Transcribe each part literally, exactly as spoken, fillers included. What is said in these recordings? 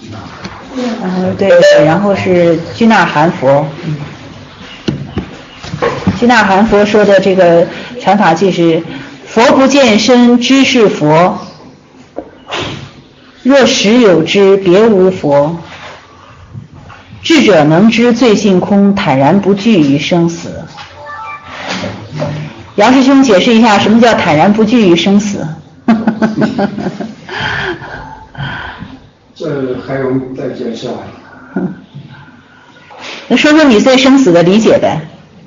嗯，对对，然后是居纳含佛，嗯，居纳含佛说的这个传法句是：佛不见身，知是佛；若实有之，别无佛。智者能知罪性空，坦然不惧于生死。杨师兄解释一下什么叫坦然不惧于生死。 这还用再解释啊？ 那说说你对生死的理解呗。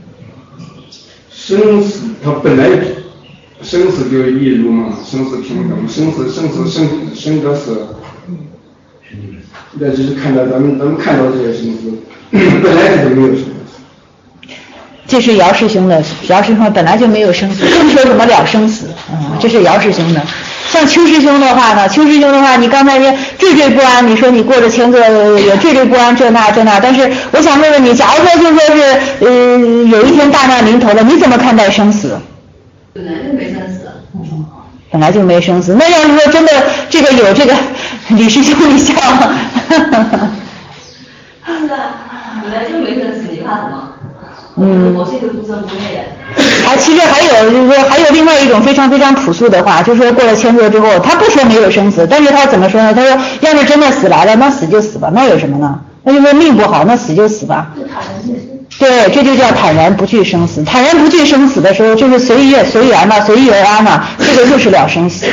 生死它本来生死就一如嘛，生死平等，生死生死生生者死，那只是看到咱们咱们看到这些生死，本来就没有生死。 这是姚师兄的，姚师兄本来就没有生死，更说什么了生死，嗯，这是姚师兄的。像邱师兄的话呢，邱师兄的话，你刚才说惴惴不安，你说你过着前座有惴惴不安这那这那，但是我想问问你，假如说就说是呃有一天大难临头了，你怎么看待生死？ 本来就没生死。 嗯，本来就没生死。那要是说真的这个有这个李师兄你笑吗？ 是啊，本来就没生死，你怕什么？ 嗯， 我是一个不生不灭的。 啊，其实还有就是说，还有另外一种非常非常朴素的话，就是说过了千岁之后，他不说没有生死，但是他怎么说呢？他说，要是真的死来了，那死就死吧，那有什么呢？那就说命不好，那死就死吧。对，这就叫坦然不惧生死。坦然不惧生死的时候，就是随遇随缘嘛，随遇而安嘛，这个就是了生死。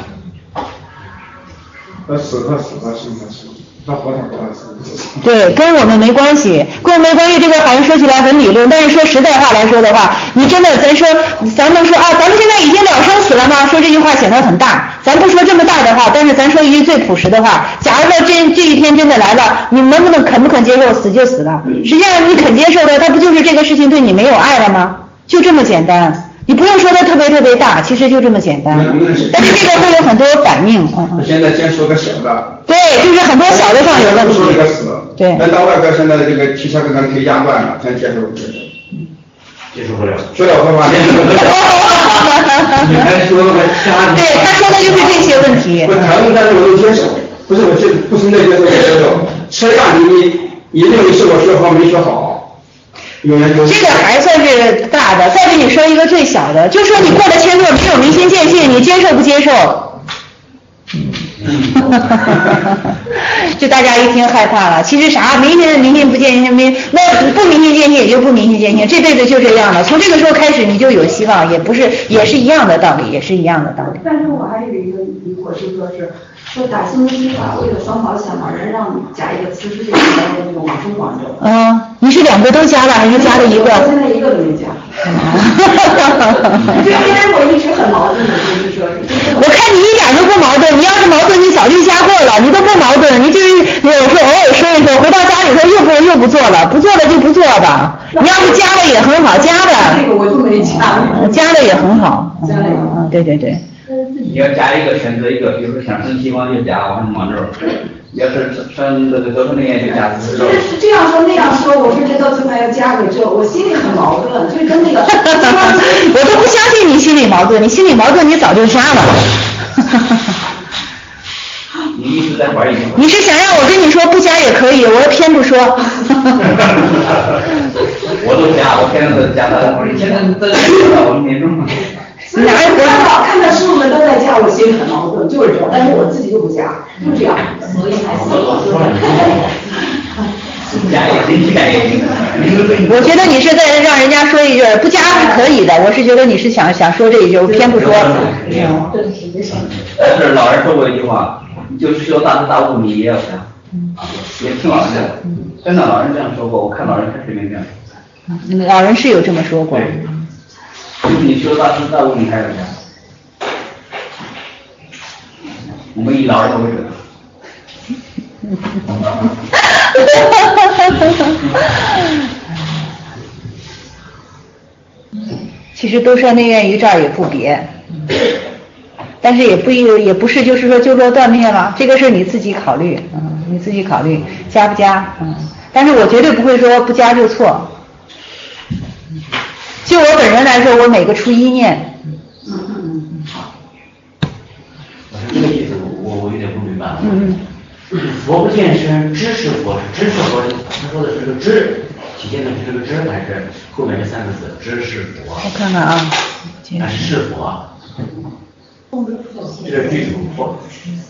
那死他死他生他生。 对，跟我们没关系，跟我们没关系。这个好像说起来很理论，但是说实在话来说的话，你真的，咱说，咱能说啊，咱们现在已经了生死了吗？说这句话显得很大，咱不说这么大的话，但是咱说一句最朴实的话，假如说这这一天真的来了，你能不能肯不肯接受？死就死了，实际上你肯接受的，它不就是这个事情对你没有爱了吗？就这么简单。你不用说的特别特别大，其实就这么简单。但是这个会有很多反应，嗯嗯。 现在先说个小的。 对，就是很多小的上有问题。 说一个死。 对。 那到外边现在这个提前给咱可以压断了，咱接受不接受？ 接受不了。 说了会话接受不了。 你还说个家庭。 对，他说的就是这些问题。 不疼，但是我能接受，不是我接不存在接受接受。吃饭你你认为是我学好没学好？ 这个还算是大的，再给你说一个最小的，就说你过了千座没有明心见性，你接受不接受？这大家一听害怕了。其实啥明心明心不见性，明那不明心见性也就不明心见性，这辈子就这样了。从这个时候开始你就有希望，也不是也是一样的道理，也是一样的道理。 但是我还有一个疑惑，是说是说打新闻司法为了双保险嘛，人让加一个辞职这个那种往生往生。 嗯，你是两个都加了还是加了一个？ 我现在一个都没加。这因为我一直很矛盾的，就是说是。 我看你一点都不矛盾，你要是矛盾，你早就加过了，你都不矛盾，你就是有时候偶尔说一说，回到家里头又不又不做了，不做了就不做吧。你要是加了也很好，加的。 这个我就没加。 加了也很好。 加了也很好。 嗯，对对对。 你要加一个选择一个，比如说想生西方就加往往这儿，要是生这个得分那就加四十。 是这样说那样说，我是觉得最后要加个这，我心里很矛盾，就跟那个。 我都不相信你心里矛盾，你心里矛盾你早就加了。 你一直在怀疑。 你是想让我跟你说不加也可以，我偏不说。 我都加，我现在都加到，我现在都加到我们年终了。 所以看到看到师傅们都在加，我心里很矛盾，就是这，但是我自己就不加，就这样，所以还是加也行，加也行。 我觉得你是在让人家说一句不加是可以的，我是觉得你是想想说这一句，我偏不说。 嗯。但是老人说过一句话，就是修大智大悟，你也要加。啊，也听老人讲，真的老人这样说过，我看老人开始没这样。 老人是有这么说过。 就是你修大智大悟，你还要加。我们以老人为准。 其实兜率内院于这儿也不别，但是也不也不是就是说就说断灭了，这个事你自己考虑，嗯，你自己考虑加不加，嗯，但是我绝对不会说不加就错。就我本人来说，我每个初一念。 嗯嗯嗯，好。 这个意思我我有点不明白。 嗯嗯。 佛不见身，知是佛，知是佛，他说的是个知，体现的是这个知，还是后面这三个字知是佛？ 我看看啊， 但是是佛，这是句子不错，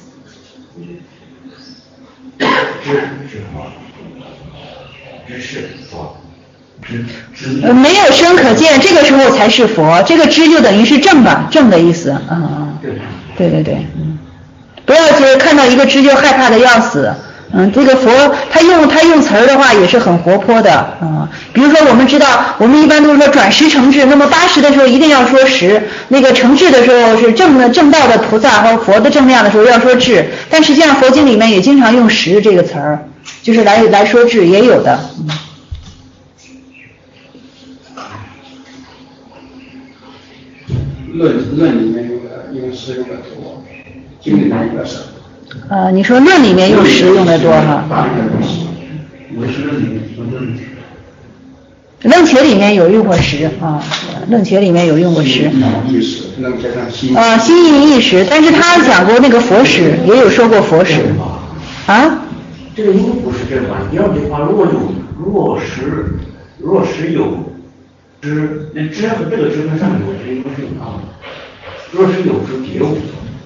知是佛，知是佛。 呃，没有身可见，这个时候才是佛，这个知就等于是正吧，正的意思，嗯嗯，对对对，嗯，不要就是看到一个知就害怕的要死，嗯，这个佛他用他用词儿的话也是很活泼的，嗯，比如说我们知道，我们一般都是说转识成智，那么八十的时候一定要说识，那个成智的时候是正的正道的菩萨和佛的正量的时候要说智，但实际上佛经里面也经常用识这个词儿，就是来来说智也有的，嗯。 论论里面用的用实用的多，经里面用的少。 呃，你说论里面用实用的多哈？ 我是论里面说论。 楞伽里面有用过实啊，楞伽里面有用过实。 意识，楞伽上心。 啊，心意意识，但是他讲过那个佛实，也有说过佛实。啊？ 这个应该不是这话。第二句话，如果有，如果实，如果实有。知，那知和这个知跟上面有知应该是一样的。若是有知别无，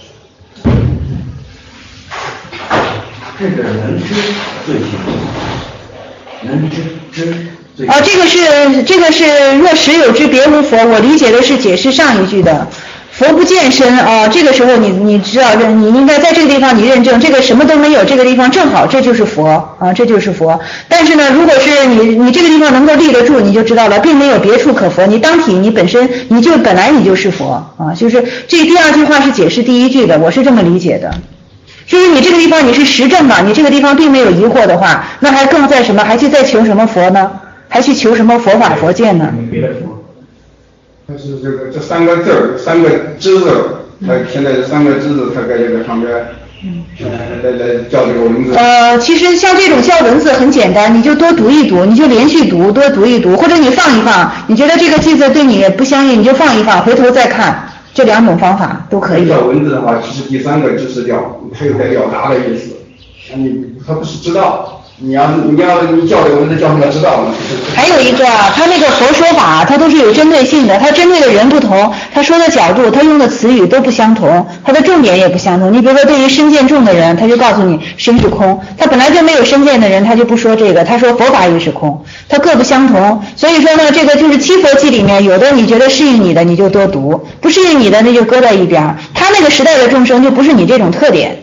这个能知最清楚，能知知最清楚。 啊，这个是这个是若实有知别无佛，我理解的是解释上一句的。佛不见身啊，这个时候你你知道认，你应该在这个地方你认证，这个什么都没有，这个地方正好这就是佛啊，这就是佛。但是呢，如果是你你这个地方能够立得住，你就知道了，并没有别处可佛，你当体你本身你就本来你就是佛啊，就是这第二句话是解释第一句的，我是这么理解的。就是你这个地方你是实证嘛，你这个地方并没有疑惑的话，那还更在什么？还去再求什么佛呢？还去求什么佛法佛见呢？ 但是这个这三个字儿，三个知字，它现在这三个知字，它在这个上边，嗯，来来叫这个文字。 呃，其实像这种叫文字很简单，你就多读一读，你就连续读，多读一读，或者你放一放，你觉得这个句子对你不相应，你就放一放，回头再看，这两种方法都可以。 叫文字的话，其实第三个知识调，它有在表达的意思，你它不是知道。你要你要你叫这个文字叫什么知道吗？ 还有一个啊，他那个佛说法，他都是有针对性的，他针对的人不同，他说的角度，他用的词语都不相同，他的重点也不相同。你比如说，对于身见重的人，他就告诉你身是空；他本来就没有身见的人，他就不说这个，他说佛法也是空，他各不相同。所以说呢，这个就是七佛记里面，有的你觉得适应你的，你就多读；不适应你的，那就搁在一边。他那个时代的众生就不是你这种特点。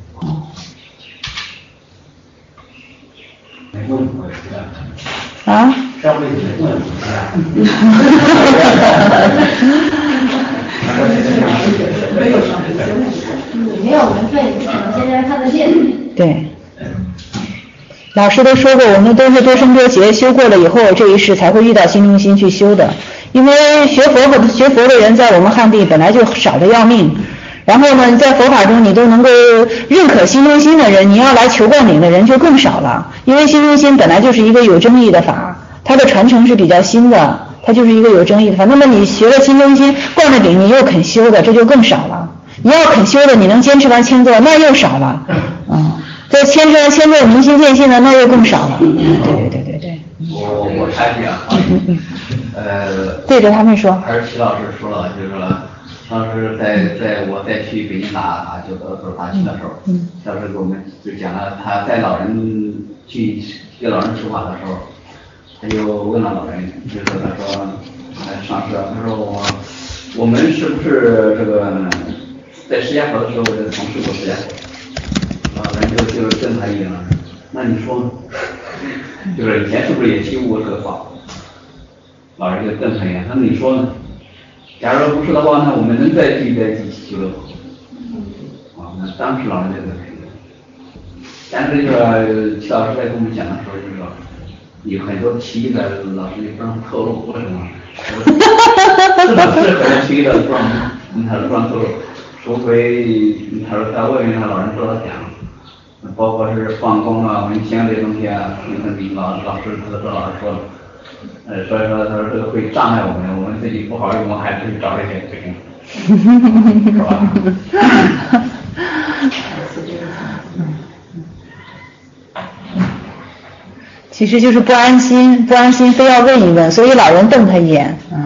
啊？ 上辈子没问题啊。 没有上辈子， 你没有缘分，你不可能现在看得见。 对。老师都说过，我们都是多生多劫修过了以后，这一世才会遇到心中心去修的。因为学佛和学佛的人在我们汉地本来就少得要命。然后呢，在佛法中你都能够认可心中心的人，你要来求灌顶的人就更少了。因为心中心本来就是一个有争议的法，它的传承是比较新的，它就是一个有争议的法。那么你学了心中心，灌了顶，你又肯修的，这就更少了。你要肯修的，你能坚持完千座，那又少了。嗯，再坚持完千座明心见性的，那又更少了。对对对对对。 我我插一句啊，呃， 对着他们说。 还是齐老师说了，就是说。当时在在我再去北京打打就德州大庆的时候，当时给我们就讲了他带老人去给老人说话的时候，他就问了老人，就是他说，呃，上师，他说我我们是不是这个在释迦佛的时候这个从事过释迦佛？老人就就瞪他一眼了，那你说呢？就是以前是不是也提过这个话？老人就瞪他一眼，他说你说呢？假如不是的话，那我们能再聚在一起交流。啊，那当时老人就在评论。但是这个齐老师在跟我们讲的时候，就是说有很多提议的老师也不让透露，为什么？是的，是很多提议的不让，他说不让透露，除非他说在外面他老人说他讲，包括是放光啊、文签这些东西啊，老老师他都老师说了。呃，所以说他说这个会障碍我们，我们自己不好用，我们还是去找这些事情，是吧？ 其实就是不安心，不安心非要问一问，所以老人瞪他一眼。嗯。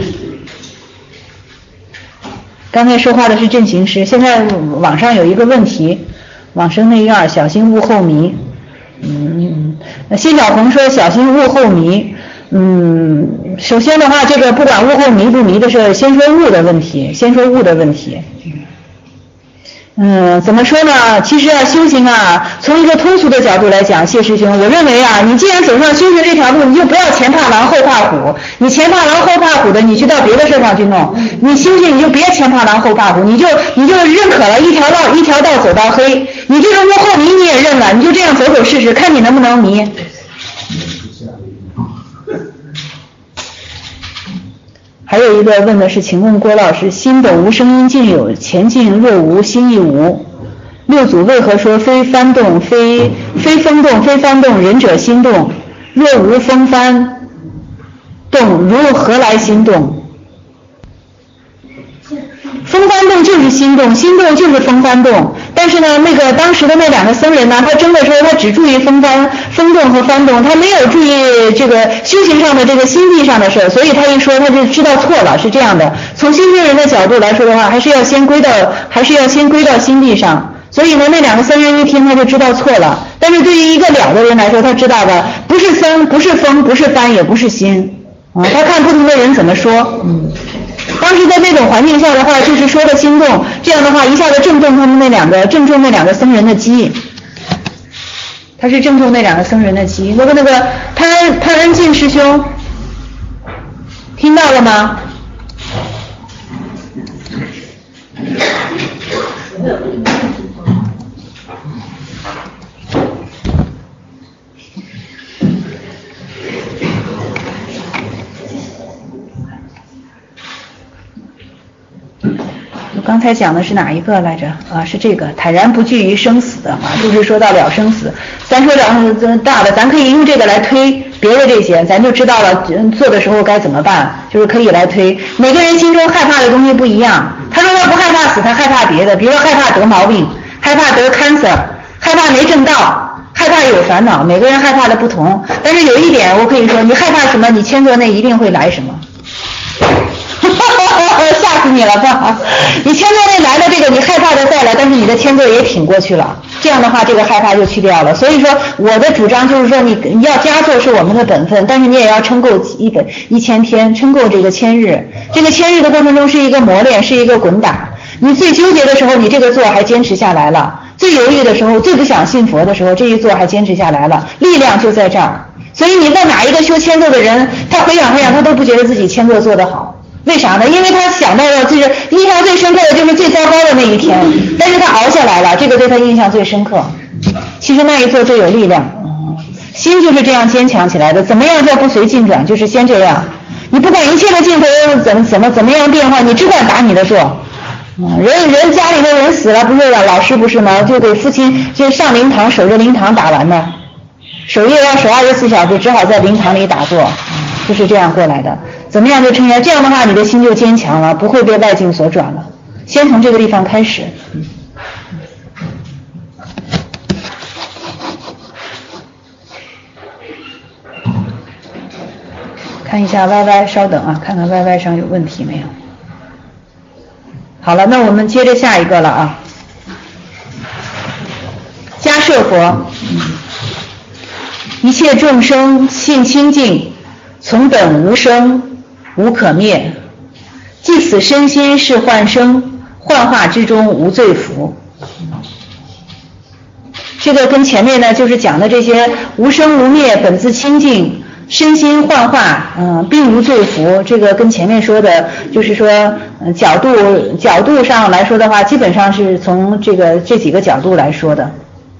刚才说话的是镇行师，现在网上有一个问题，往生内院小心悟后迷。嗯，辛小红说小心悟后迷。嗯，首先的话，这个不管悟后迷不迷的事，先说悟的问题，先说悟的问题。嗯，怎么说呢？其实啊，修行啊，从一个通俗的角度来讲，谢师兄，我认为啊，你既然走上修行这条路，你就不要前怕狼后怕虎。你前怕狼后怕虎的，你去到别的事上去弄。你修行你就别前怕狼后怕虎，你就你就认可了一条道一条道走到黑。你这个悟后迷你也认了，你就这样走走试试，看你能不能迷。还有一个问的是，请问郭老师，心动无声音尽有，前进若无心亦无。六祖为何说非翻动，非非风动，非翻动，仁者心动？若无风翻动，如何来心动？风翻动就是心动，心动就是风翻动。但是呢，那个当时的那两个僧人呢，他争的时候，他只注意风翻、风动和翻动，他没有注意这个修行上的这个心地上的事儿，所以他一说他就知道错了，是这样的。从修行人的角度来说的话，还是要先归到，还是要先归到心地上。所以呢，那两个僧人一听他就知道错了。但是对于一个了的人来说，他知道的不是僧，不是风，不是翻，也不是心啊。他看不同的人怎么说，嗯。当时在那种环境下的话，就是说的心动，这样的话一下子正中他们那两个正中那两个僧人的机，他是正中那两个僧人的机。那个那个潘潘恩进师兄，听到了吗？刚才讲的是哪一个来着？啊，是这个坦然不惧于生死的啊，就是说到了生死。咱说了大的，咱可以用这个来推别的这些，咱就知道了做的时候该怎么办，就是可以来推。每个人心中害怕的东西不一样。他说他不害怕死，他害怕别的，比如说害怕得毛病，害怕得 cancer， 害怕没正道，害怕有烦恼。每个人害怕的不同，但是有一点我可以说，你害怕什么，你签作那一定会来什么。吓死你了吧！你签作内来了这个，你害怕的再来，但是你的签作也挺过去了。这样的话，这个害怕就去掉了。所以说，我的主张就是说，你你要加做是我们的本分，但是你也要撑够一本一千天，撑够这个千日。这个千日的过程中是一个磨练，是一个滚打。你最纠结的时候，你这个做还坚持下来了；最犹豫的时候，最不想信佛的时候，这一做还坚持下来了。力量就在这儿。所以你问哪一个修签作的人，他回想回想，他都不觉得自己签作做得好。为啥呢？因为他想到了，就是印象最深刻的就是最糟糕的那一天，但是他熬下来了，这个对他印象最深刻。其实那一做最有力量，嗯，心就是这样坚强起来的。怎么样叫不随境转？就是先这样，你不管一切的镜头怎么怎么怎么样变化，你只管打你的做。嗯，人人家里的人死了，不是老师不是吗？就给父亲就上灵堂守着灵堂打完呢，守夜要守二十四小时，只好在灵堂里打坐，就是这样过来的。怎么样就撑下？这样的话，你的心就坚强了，不会被外境所转了。先从这个地方开始。嗯、看一下 Y Y， 稍等啊，看看 Y Y 上有问题没有。好了，那我们接着下一个了啊。迦摄佛，嗯、一切众生性清净，从本无生。无可灭，即此身心是幻生，幻化之中无罪福。这个跟前面呢就是讲的这些无生无灭，本自清净，身心幻化，嗯，并无罪福。这个跟前面说的，就是说，嗯，角度角度上来说的话，基本上是从这个这几个角度来说的。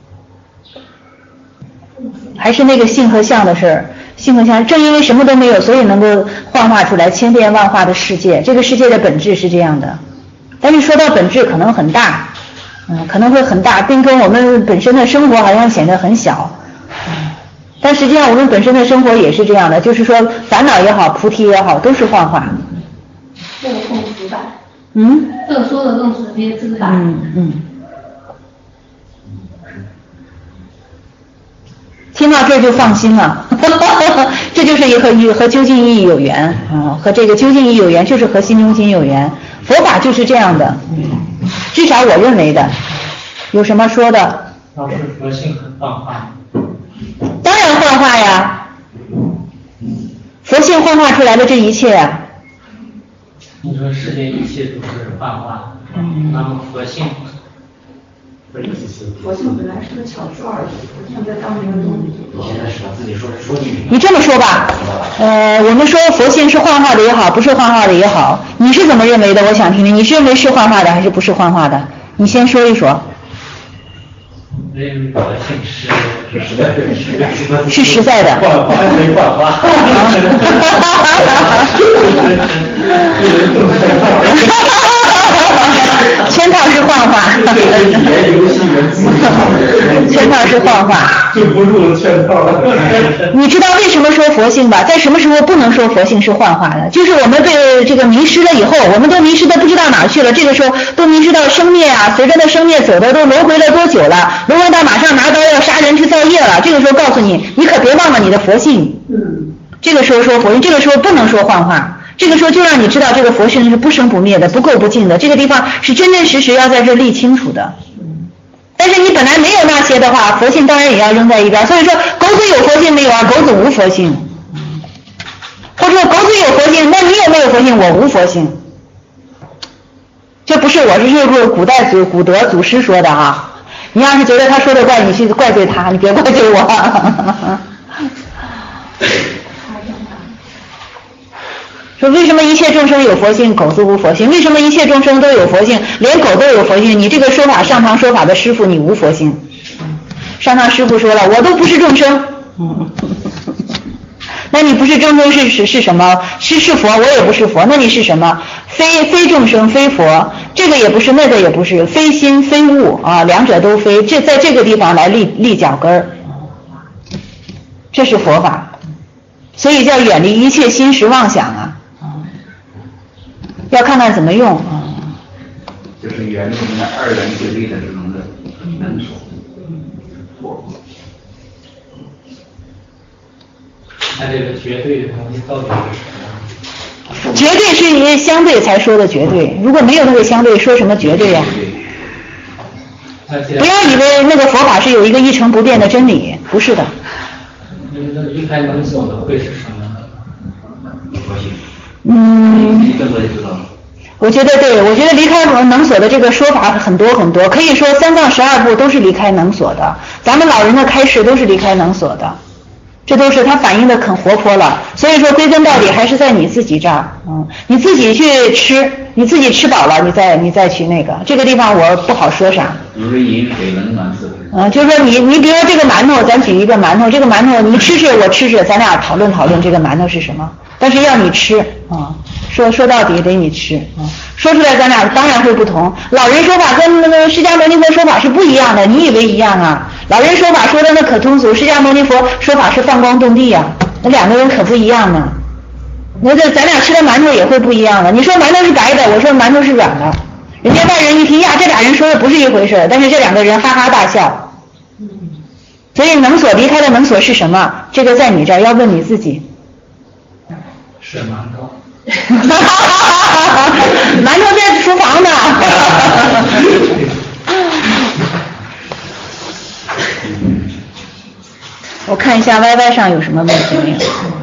还是那个性和相的事儿。性和相，正因为什么都没有，所以能够幻化出来千变万化的世界。这个世界的本质是这样的，但是说到本质可能很大，嗯，可能会很大，并跟我们本身的生活好像显得很小，嗯，但实际上我们本身的生活也是这样的，就是说烦恼也好，菩提也好，都是幻化。 这个更直白。 嗯。 这个说的更直接直白。 嗯嗯。听到这儿就放心了，这就是和和究竟意义有缘啊，和这个究竟意义有缘，就是和心中心有缘。佛法就是这样的，至少我认为的。有什么说的？ 老师，佛性很幻化。 当然幻化呀，佛性幻化出来的这一切呀。 你说世界一切都是幻化，那么佛性？ 佛性本来是个巧说而已，现在当这个东西。 你现在是把自己说说进去。 你这么说吧，呃，我们说佛性是幻化的也好，不是幻化的也好，你是怎么认为的？我想听听，你是认为是幻化的还是不是幻化的？你先说一说。 认为佛性是是实在的， 是实在的。 幻化没幻化。 圈套是幻化，圈套是幻化， 就不入圈套了。 你知道为什么说佛性吧？在什么时候不能说佛性是幻化的？就是我们被这个迷失了以后，我们都迷失的不知道哪儿去了。这个时候都迷失到生灭啊，随着那生灭走的都轮回了多久了？轮回到马上拿刀要杀人去造业了。这个时候告诉你，你可别忘了你的佛性。 嗯。 这个时候说佛性，这个时候不能说幻化。这个时候就让你知道这个佛性是不生不灭的，不垢不净的，这个地方是真真实实要在这立清楚的。但是你本来没有那些的话，佛性当然也要扔在一边。所以说狗子有佛性没有啊？狗子无佛性。或者说狗子有佛性，那你有没有佛性？我无佛性。这不是我，这是古代祖古德祖师说的啊。你要是觉得他说的怪，你去怪罪他，你别怪罪我。说为什么一切众生有佛性，狗子无佛性？为什么一切众生都有佛性，连狗都有佛性？你这个说法，上堂说法的师父，你无佛性。上堂师父说了，我都不是众生。那你不是众生是是是什么？是是佛，我也不是佛，那你是什么？非非众生，非佛，这个也不是，那个也不是，非心非物啊，两者都非。这在这个地方来立立脚跟儿，这是佛法，所以叫远离一切心识妄想啊。要看看怎么用啊， 就是远离那二元对立的这种的能所。 那这个绝对的东西到底是什么？ 绝对是你相对才说的绝对，如果没有那个相对，说什么绝对呀、啊？不要以为那个佛法是有一个一成不变的真理，不是的。 那离开能所的会是什么呢？ 嗯， 你更多就知道了。 我觉得对，我觉得离开能所的这个说法很多很多，可以说三藏十二部都是离开能所的，咱们老人的开示都是离开能所的，这都是他反映的很活泼了。所以说归根到底还是在你自己这儿，嗯，你自己去吃，你自己吃饱了，你再你再去那个，这个地方我不好说啥。 如饮水冷暖自知。 嗯，就是说你你比如说这个馒头，咱举一个馒头，这个馒头你吃吃我吃吃，咱俩讨论讨论这个馒头是什么，但是要你吃啊。说说到底得你吃啊，说出来咱俩当然会不同。老人说法跟那个释迦牟尼佛说法是不一样的，你以为一样啊？老人说法说的那可通俗，释迦牟尼佛说法是放光动地呀、啊，那两个人可不一样呢。那这咱俩吃的馒头也会不一样的。你说馒头是白的，我说馒头是软的，人家外人一听呀，这俩人说的不是一回事，但是这两个人哈哈大笑。所以能所离开的能所是什么？这个在你这儿要问你自己。 是馒头。 馒头在厨房呢。我看一下 Y Y 上有什么问题没有。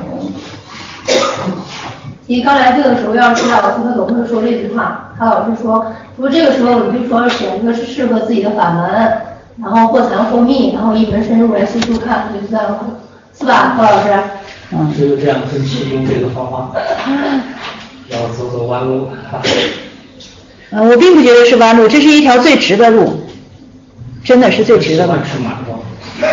其实刚来这个时候，要是老师他总是说这句话，他老是说，说这个时候你就说选一个是适合自己的法门，然后或禅或密，然后一门深入来细数看，就这样，是吧，何老师？ 嗯，就是这样跟其中这个方法，要走走弯路。 呃，我并不觉得是弯路，这是一条最直的路，真的是最直的路。 吃馒头。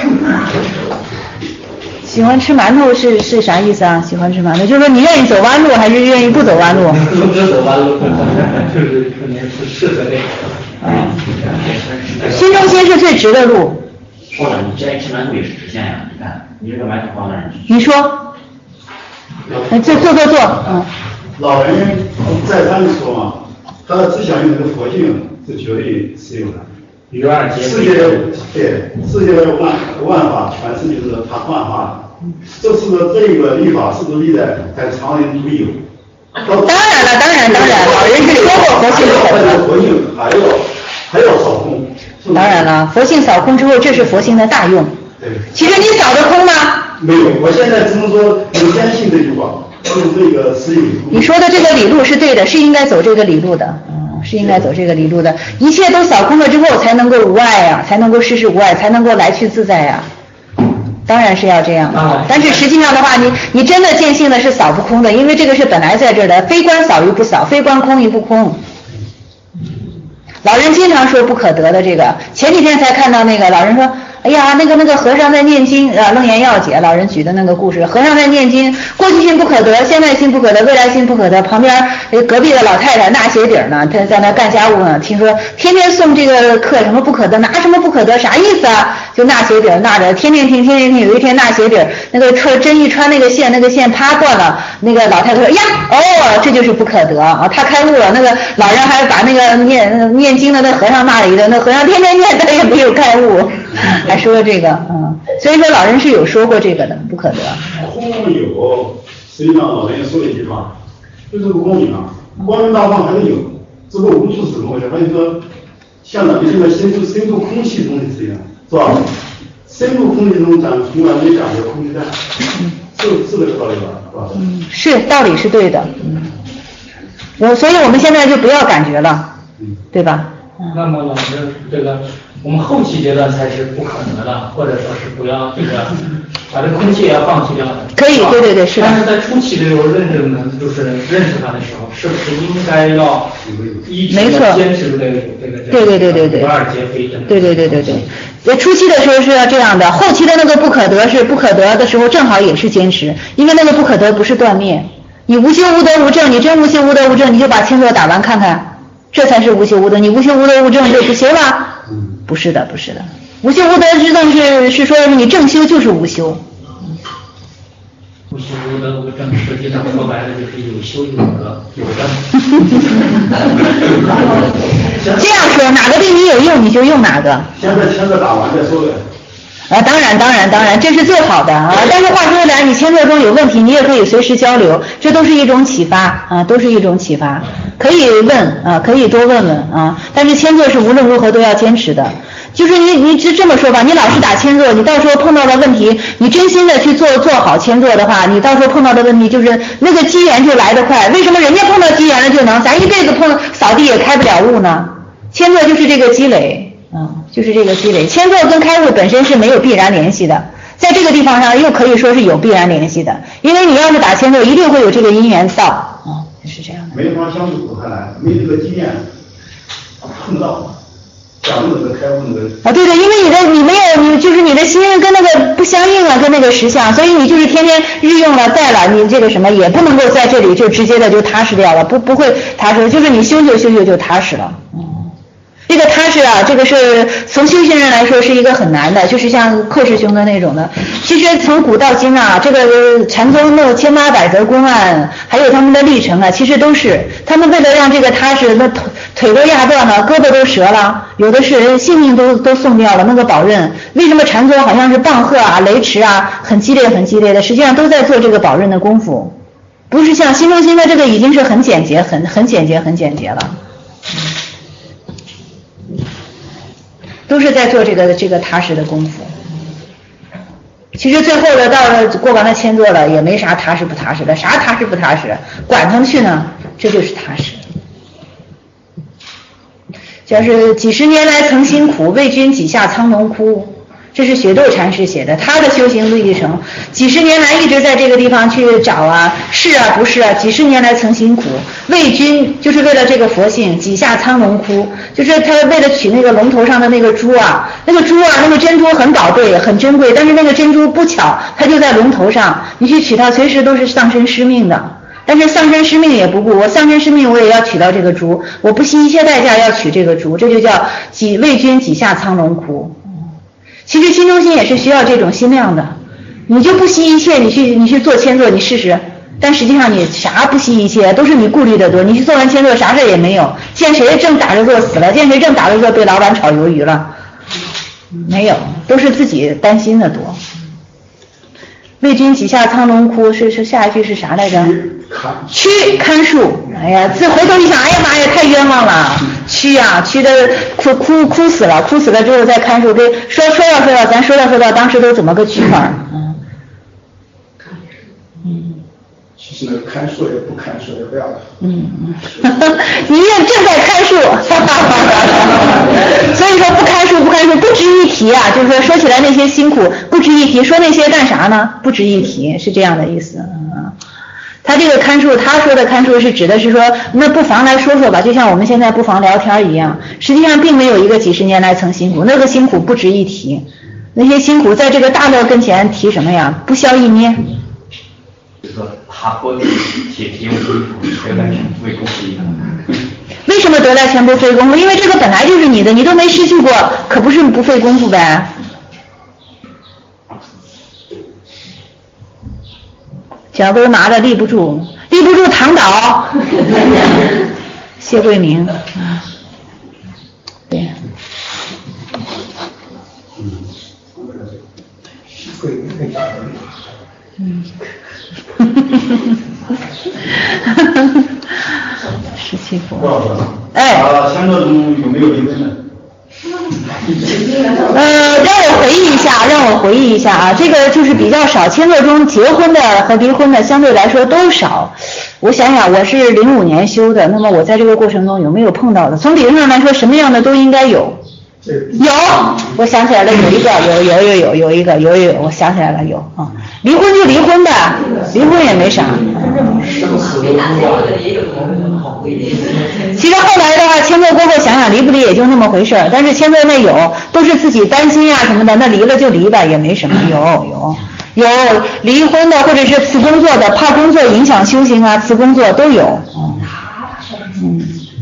喜欢吃馒头是是啥意思啊？喜欢吃馒头，就是说你愿意走弯路，还是愿意不走弯路？ 不走弯路，就是可能是适合那个。 啊，心中心是最直的路。 或者你既然吃馒头也是直线呀，你看你这个馒头放那儿。 你说。哎，坐坐坐坐，嗯。 老人在他们说嘛，他只想用这个佛性是绝对适用的。 与二皆世界对世界的万万法全是是就是他幻化了。这是个这个立法是不是立在在常人独有？ 当然了，当然当然，老人是说过佛性扫空， 佛性还要还要扫空。 当然了，佛性扫空之后，这是佛性的大用。 对。 其实你扫得空吗？ 没有，我现在只能说你坚信这句话，用这个实有。 你说的这个理路是对的，是应该走这个理路的，嗯，是应该走这个理路的。一切都扫空了之后，才能够无碍呀、啊，才能够事事无碍，才能够来去自在呀、啊。当然是要这样的，但是实际上的话，你你真的见性的是扫不空的，因为这个是本来在这儿的，非观扫于不扫，非观空于不空。老人经常说不可得的这个，前几天才看到那个老人说，哎呀，那个那个和尚在念经啊，楞严要解，老人举的那个故事，和尚在念经，过去性不可得，现在性不可得，未来性不可得。旁边隔壁的老太太纳鞋底呢，她在那干家务呢，听说天天送这个课什么不可得，拿什么不可得，啥意思啊？就纳鞋底纳着，天天听，天天听。有一天纳鞋底，那个穿针一穿那个线，那个线啪断了。那个老太太说呀，哦，这就是不可得啊！她开悟了。那个老人还把那个念念经的那和尚骂了一顿，那和尚天天念，他也没有开悟。还说这个，嗯，所以说老人是有说过这个的，不可得。 空有，实际上老人说了一句话，就是个公平啊，光明大方还是有，只不过无处使用。还有说，像咱们现在深入深入空气中的这样，是吧？深入空气中，咱从来没感觉空气在，是是这个道理吧？是吧？ 嗯，是道理是对的，嗯，我所以我们现在就不要感觉了，对吧？ 那么老师，这个我们后期阶段才是不可得的，或者说是不要这个把这空气也要放弃掉的。 可以，对对对，是的。 但是在初期的时候认证呢，就是认识它的时候，是不是应该要一直要坚持这个这个对对对对对， 不二皆非等等。 对对对对对，在初期的时候是要这样的，后期的那个不可得是不可得的时候，正好也是坚持，因为那个不可得不是断灭，你无修无得无证，你真无修无得无证，你就把千座打完看看。这才是无修无得，你无修无得无证就不行了？不是的，不是的，无修无得之证是是说你正修就是无修。 无修无得无证，实际上说白了就是有修有得有证。 这样说，哪个对你有用你就用哪个。 现在签字打完再说呗。 啊，当然当然当然，这是最好的啊！但是话说回来，你签字中有问题，你也可以随时交流，这都是一种启发啊，都是一种启发，可以问啊，可以多问问啊。但是签字是无论如何都要坚持的，就是你你就这么说吧，你老是打签字，你到时候碰到的问题，你真心的去做做好签字的话，你到时候碰到的问题就是那个机缘就来得快。为什么人家碰到机缘了就能，咱一辈子碰扫地也开不了悟呢？签字就是这个积累。嗯，就是这个积累，签字跟开悟本身是没有必然联系的，在这个地方上又可以说是有必然联系的，因为你要是打签字，一定会有这个因缘到，嗯，是这样的。 没法相处看来，没这个经验碰不到，讲那个开悟那个。 啊，对对，因为你的你没有你就是你的心跟那个不相应了，跟那个实相，所以你就是天天日用了带了，你这个什么也不能够在这里就直接的就踏实掉了，不不会踏实，就是你修就修就就踏实了，嗯。这个踏实啊，这个是从修行人来说是一个很难的，就是像寇师兄的那种的。其实从古到今啊，这个禅宗那千八百则公案，还有他们的历程啊，其实都是他们为了让这个踏实，那腿腿都压断了，胳膊都折了，有的是性命都都送掉了。那个宝刃，为什么禅宗好像是棒喝啊、雷池啊，很激烈很激烈的，实际上都在做这个宝刃的功夫，不是像新中心的这个已经是很简洁、很很简洁、很简洁了。都是在做这个这个踏实的功夫。其实最后的到了过完了签字了，也没啥踏实不踏实的，啥踏实不踏实，管他们去呢，这就是踏实。就是几十年来曾辛苦，为君几下苍龙窟。这是雪窦禅师写的，他的修行历程，几十年来一直在这个地方去找啊，是啊不是啊，几十年来曾辛苦，为君就是为了这个佛性，几下苍龙窟，就是他为了取那个龙头上的那个珠啊，那个珠啊，那个珍珠很宝贝很珍贵，但是那个珍珠不巧，它就在龙头上，你去取它随时都是丧身失命的。但是丧身失命也不顾，我丧身失命我也要取到这个珠，我不惜一切代价要取这个珠，这就叫几为君几下苍龙窟。其实心中心也是需要这种心量的，你就不惜一切，你去你去做签字，你试试，但实际上你啥不惜一切，都是你顾虑的多，你去做完签字啥事也没有，见谁正打着坐死了，见谁正打着坐被老板炒鱿鱼了，没有，都是自己担心的多。 为君几下苍龙哭，是是下一句是啥来着？屈看树，哎呀，自回头一想，哎呀妈呀，太冤枉了，屈呀，屈的哭哭哭死了，哭死了之后再看树，给说说到说到，咱说到说到，当时都怎么个屈法？嗯嗯。 其实那个看树也不看树也不要了。 嗯嗯，你也正在看树，所以说不看树不看树不值一提啊，就是说说起来那些辛苦不值一提，说那些干啥呢？不值一提，是这样的意思。嗯，他这个看树，他说的看树是指的是说，那不妨来说说吧，就像我们现在不妨聊天一样，实际上并没有一个几十年来曾辛苦，那个辛苦不值一提，那些辛苦在这个大乐跟前提什么呀？不消一捏。 就说他不提提我辛苦，得来全不费功夫一样。 为什么得来全不费功夫？因为这个本来就是你的，你都没失去过，可不是不费功夫呗。小钩拿着立不住，立不住躺倒。谢桂明，对。嗯。十七步。 郭老师， 哎， 啊，相对中有没有离婚的？ 呃，让我回忆一下，让我回忆一下啊，这个就是比较少，签字中结婚的和离婚的相对来说都少。我想想，我是零五年修的，那么我在这个过程中有没有碰到的？从理论上来说，什么样的都应该有。有，我想起来了，有一个，有有有有有一个，有有有，我想起来了，有啊。离婚就离婚的，离婚也没啥。其实后来的话，签字过后想想离不离也就那么回事儿，但是签字那有都是自己担心呀、啊、什么的，那离了就离吧，也没什么。有有有离婚的，或者是辞工作的，怕工作影响修行啊，辞工作都有。嗯，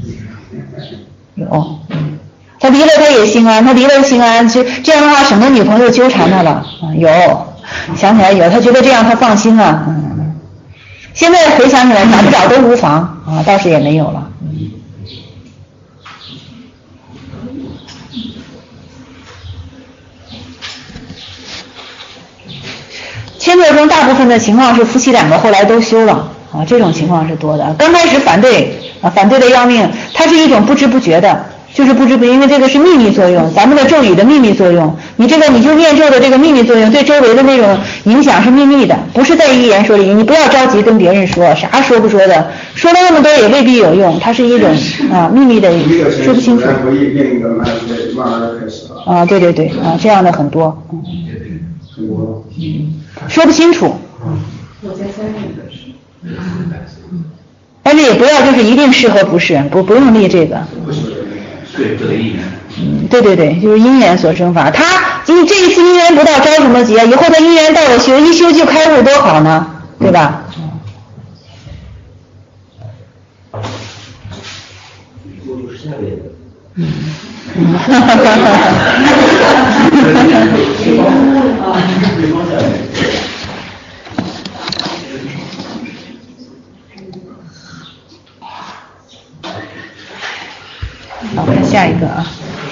有。他离了他也心安，他离了心安，就这样的话省得女朋友纠缠他了。啊，有，想起来有，他觉得这样他放心啊。嗯，现在回想起来找不找都无妨啊，倒是也没有了。嗯，签字中大部分的情况是夫妻两个后来都修了啊，这种情况是多的。刚开始反对啊，反对的要命，它是一种不知不觉的。就是不知不觉，因为这个是秘密作用，咱们的咒语的秘密作用，你这个你就念咒的这个秘密作用，对周围的那种影响是秘密的，不是在一言说一，你不要着急跟别人说，啥说不说的，说了那么多也未必有用，它是一种啊秘密的，说不清楚。啊，对对对，啊，这样的很多，嗯，嗯，说不清楚。但是也不要就是一定适合不是，不不用立这个。 对，这个姻缘。 嗯，对对对，就是因缘所生法。他你这一次因缘不到，着什么急？以后他因缘到了修，一修就开悟，多好呢，对吧？嗯。哈哈哈哈好，我看下一个啊。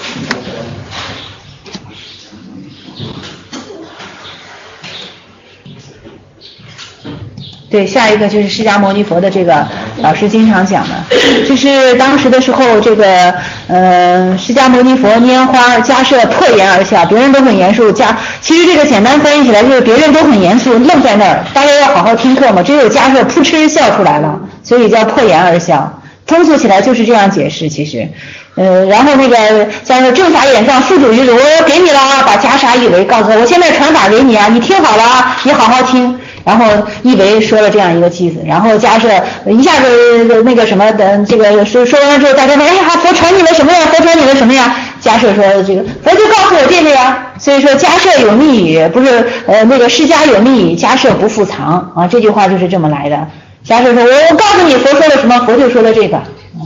对，下一个就是释迦牟尼佛的这个老师经常讲的，就是当时的时候，这个呃释迦牟尼佛拈花迦叶破颜而笑，别人都很严肃，迦其实这个简单翻译起来就是别人都很严肃，愣在那儿，大家要好好听课嘛，只有迦叶扑哧笑出来了，所以叫破颜而笑。通俗起来就是这样解释，其实，呃，然后那个像是正法眼藏宿主于主，我给你了啊，把袈裟一围，告诉他，我现在传法给你啊，你听好了啊，你好好听。然后一围说了这样一个句子，然后迦叶一下子那个什么的，这个说说完了之后，大家问，哎呀，佛传你了什么呀？佛传你了什么呀？迦叶说这个佛就告诉我这个呀，所以说迦叶有密语，不是呃那个释迦有密语，迦叶不复藏啊，这句话就是这么来的。迦叶说，我我告诉你，佛说了什么？佛就说了这个。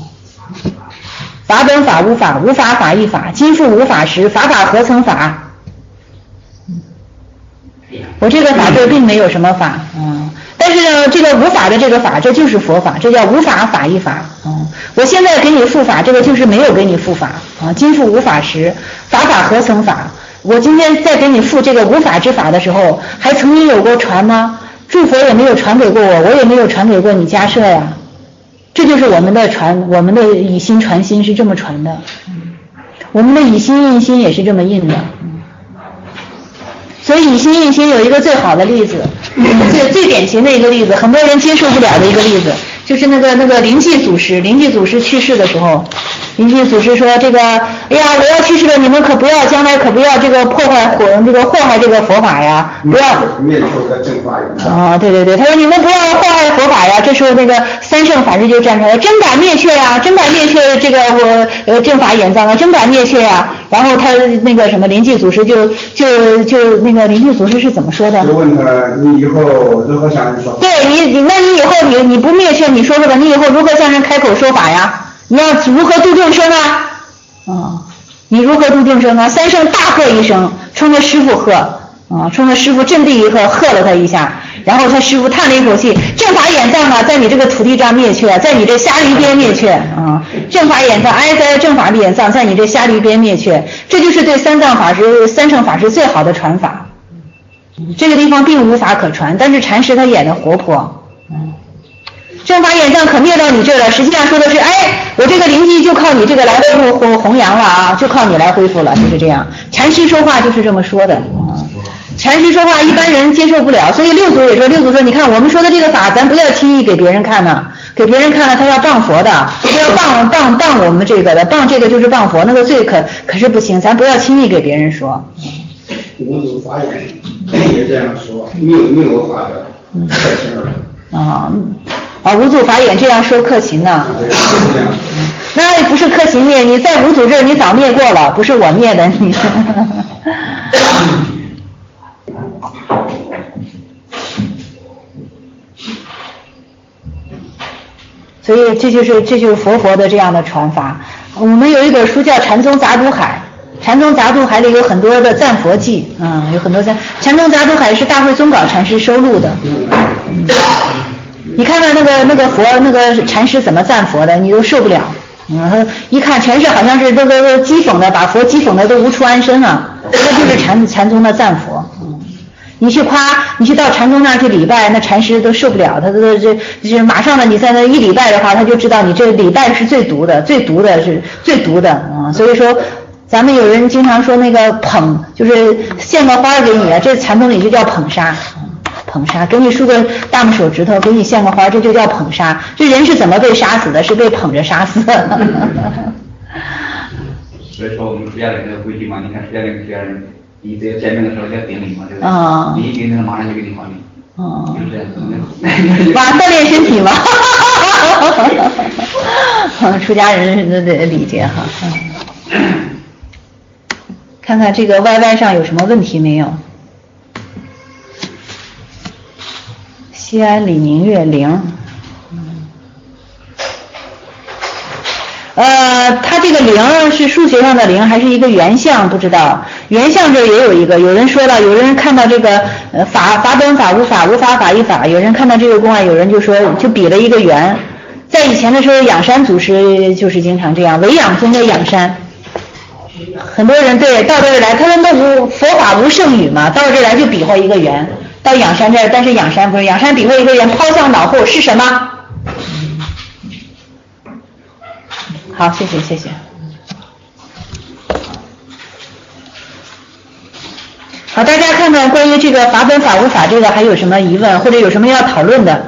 法本法无法，无法法亦法，今复无法时，法法何曾法？我这个法这并没有什么法，嗯，但是呢，这个无法的这个法，这就是佛法，这叫无法法亦法，嗯，我现在给你复法，这个就是没有给你复法啊，今复无法时，法法何曾法？ 我今天在给你付这个无法之法的时候，还曾经有过传吗？诸佛也没有传给过我，我也没有传给过你迦舍呀。这就是我们的传，我们的以心传心是这么传的，我们的以心印心也是这么印的。所以以心印心有一个最好的例子，最最典型的一个例子，很多人接受不了的一个例子，就是那个那个灵济祖师，灵济祖师去世的时候，灵济祖师说这个，哎呀，我要去世了，你们可不要，将来可不要这个破坏火，这个祸害这个佛法呀，不要灭求的正法人。 啊，对对对，他说你们不要祸害佛法呀。这时候那个三圣法师就站出来，真敢灭却呀，真敢灭却这个我呃正法眼藏啊，真敢灭却呀。然后他那个什么灵济祖师就就就那个灵济祖师是怎么说的？ 就问他你以后如何向人说法？ 对你你那你以后你你不灭却，你说说吧，你以后如何向人开口说法呀？你要如何度众生啊？啊，你如何度众生啊？三圣大喝一声，冲着师父喝啊，冲着师父振臂一喝，喝了他一下，然后他师父叹了一口气，正法眼藏啊，在你这个土地上灭却，在你这虾夷边灭却啊，正法眼藏，哎，在正法眼藏，在你这虾夷边灭却，这就是对三藏法师、三圣法师最好的传法。这个地方并无法可传，但是禅师他演的活泼，嗯。正法眼藏可灭到你这了，实际上说的是，哎，我这个灵机就靠你这个来恢复弘扬了啊，就靠你来恢复了，就是这样。禅师说话就是这么说的啊，禅师说话一般人接受不了，所以六祖也说，六祖说，你看我们说的这个法，咱不要轻易给别人看呢，给别人看了他要谤佛的，他要谤谤谤我们这个的，谤这个就是谤佛，那个罪可可是不行，咱不要轻易给别人说。 五祖法言也这样说，没有没有话的，太轻了。 啊啊！五祖法眼这样说克勤呢？那不是克勤灭，你在五祖这儿你早灭过了，不是我灭的你。所以这就是这就是佛佛的这样的传法。我们有一本书叫《禅宗杂读海》。禅宗杂读海里有很多的赞佛记，嗯，有很多赞。禅宗杂读海是大慧宗稿禅师收录的，嗯，你看看那个那个佛那个禅师怎么赞佛的，你都受不了，嗯，一看全是好像是这个讥讽的，把佛讥讽的都无处安身了，这就是禅禅宗的赞佛，嗯。你去夸，你去到禅宗那儿去礼拜，那禅师都受不了，他都这这马上的，你在那一礼拜的话，他就知道你这礼拜是最毒的，最毒的是最毒的啊，嗯，所以说。咱们有人经常说那个捧，就是献个花给你啊，这禅宗里就叫捧杀，捧杀，给你竖个大拇手指头，给你献个花，这就叫捧杀。这人是怎么被杀死的？是被捧着杀死的。 所以说我们出家人这个规矩嘛，你看出家人出家人，你这见面的时候要顶礼嘛，对不对？ 啊。 你一顶他马上就给你还礼。哦。就是这样子。 哇，锻炼身体嘛。出家人都得礼节哈。看看这个 Y Y 上有什么问题没有？西安李明月零，呃，它这个零是数学上的零还是一个原项？不知道。原项这也有一个，有人说了，有人看到这个呃法法本法无法无法法一法，有人看到这个公案，有人就说就比了一个圆。在以前的时候，仰山祖师就是经常这样，唯仰宗的仰山。很多人对到这儿来，他说那无佛法无圣语嘛，到这儿来就比划一个圆，到仰山这儿，但是仰山不是仰山比划一个圆，抛向脑后是什么？好，谢谢谢谢。好，大家看看关于这个法本法无法这个还有什么疑问，或者有什么要讨论的？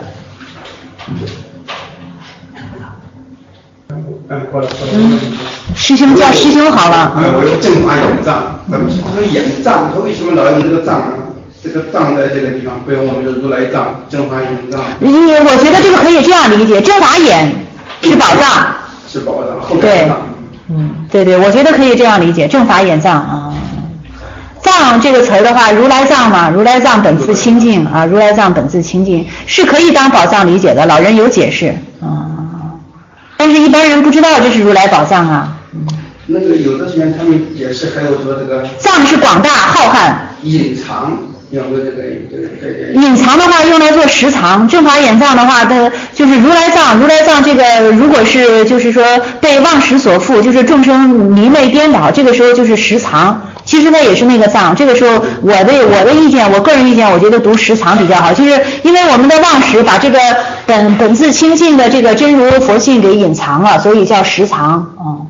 嗯，师兄叫师兄好了。 嗯，我有正法眼藏，咱们这个眼藏，他为什么老用这个藏呢？这个藏在这个地方，不用我们就如来藏、正法眼藏。 嗯，我觉得这个可以这样理解，正法眼是宝藏。 是宝藏，后面藏。 嗯，对对，我觉得可以这样理解，正法眼藏啊。藏这个词儿的话，如来藏嘛，如来藏本自清净啊，如来藏本自清净是可以当宝藏理解的，老人有解释啊。但是一般人不知道这是如来宝藏啊。 嗯，那个有的人他们解释，还有说这个藏是广大浩瀚， 隐藏有没有这个这个这个？ 隐藏的话用来做实藏，正法眼藏的话，它就是如来藏，如来藏这个如果是就是说被妄识所缚，就是众生迷昧颠倒，这个时候就是实藏。 其实它也是那个藏。这个时候我的我的意见，我个人意见，我觉得读实藏比较好，就是因为我们的忘识把这个本本自清净的这个真如佛性给隐藏了，所以叫实藏。嗯，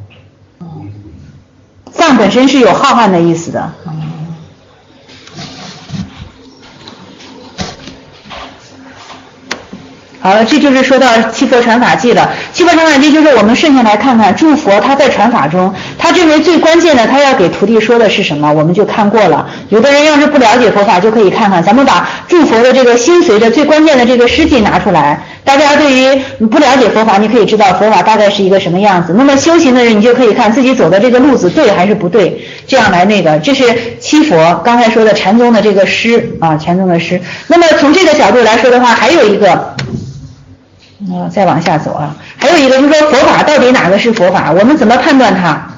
藏本身是有浩瀚的意思的。嗯好了，这就是说到七佛传法记了。七佛传法记就是我们顺下来看看诸佛他在传法中，他认为最关键的，他要给徒弟说的是什么，我们就看过了。有的人要是不了解佛法，就可以看看，咱们把诸佛的这个心髓的最关键的这个诗句拿出来。大家对于不了解佛法，你可以知道佛法大概是一个什么样子。那么修行的人，你就可以看自己走的这个路子对还是不对，这样来那个。这是七佛刚才说的禅宗的这个诗啊，禅宗的诗。那么从这个角度来说的话，还有一个。呃，再往下走啊，还有一个就是说佛法到底哪个是佛法？我们怎么判断它？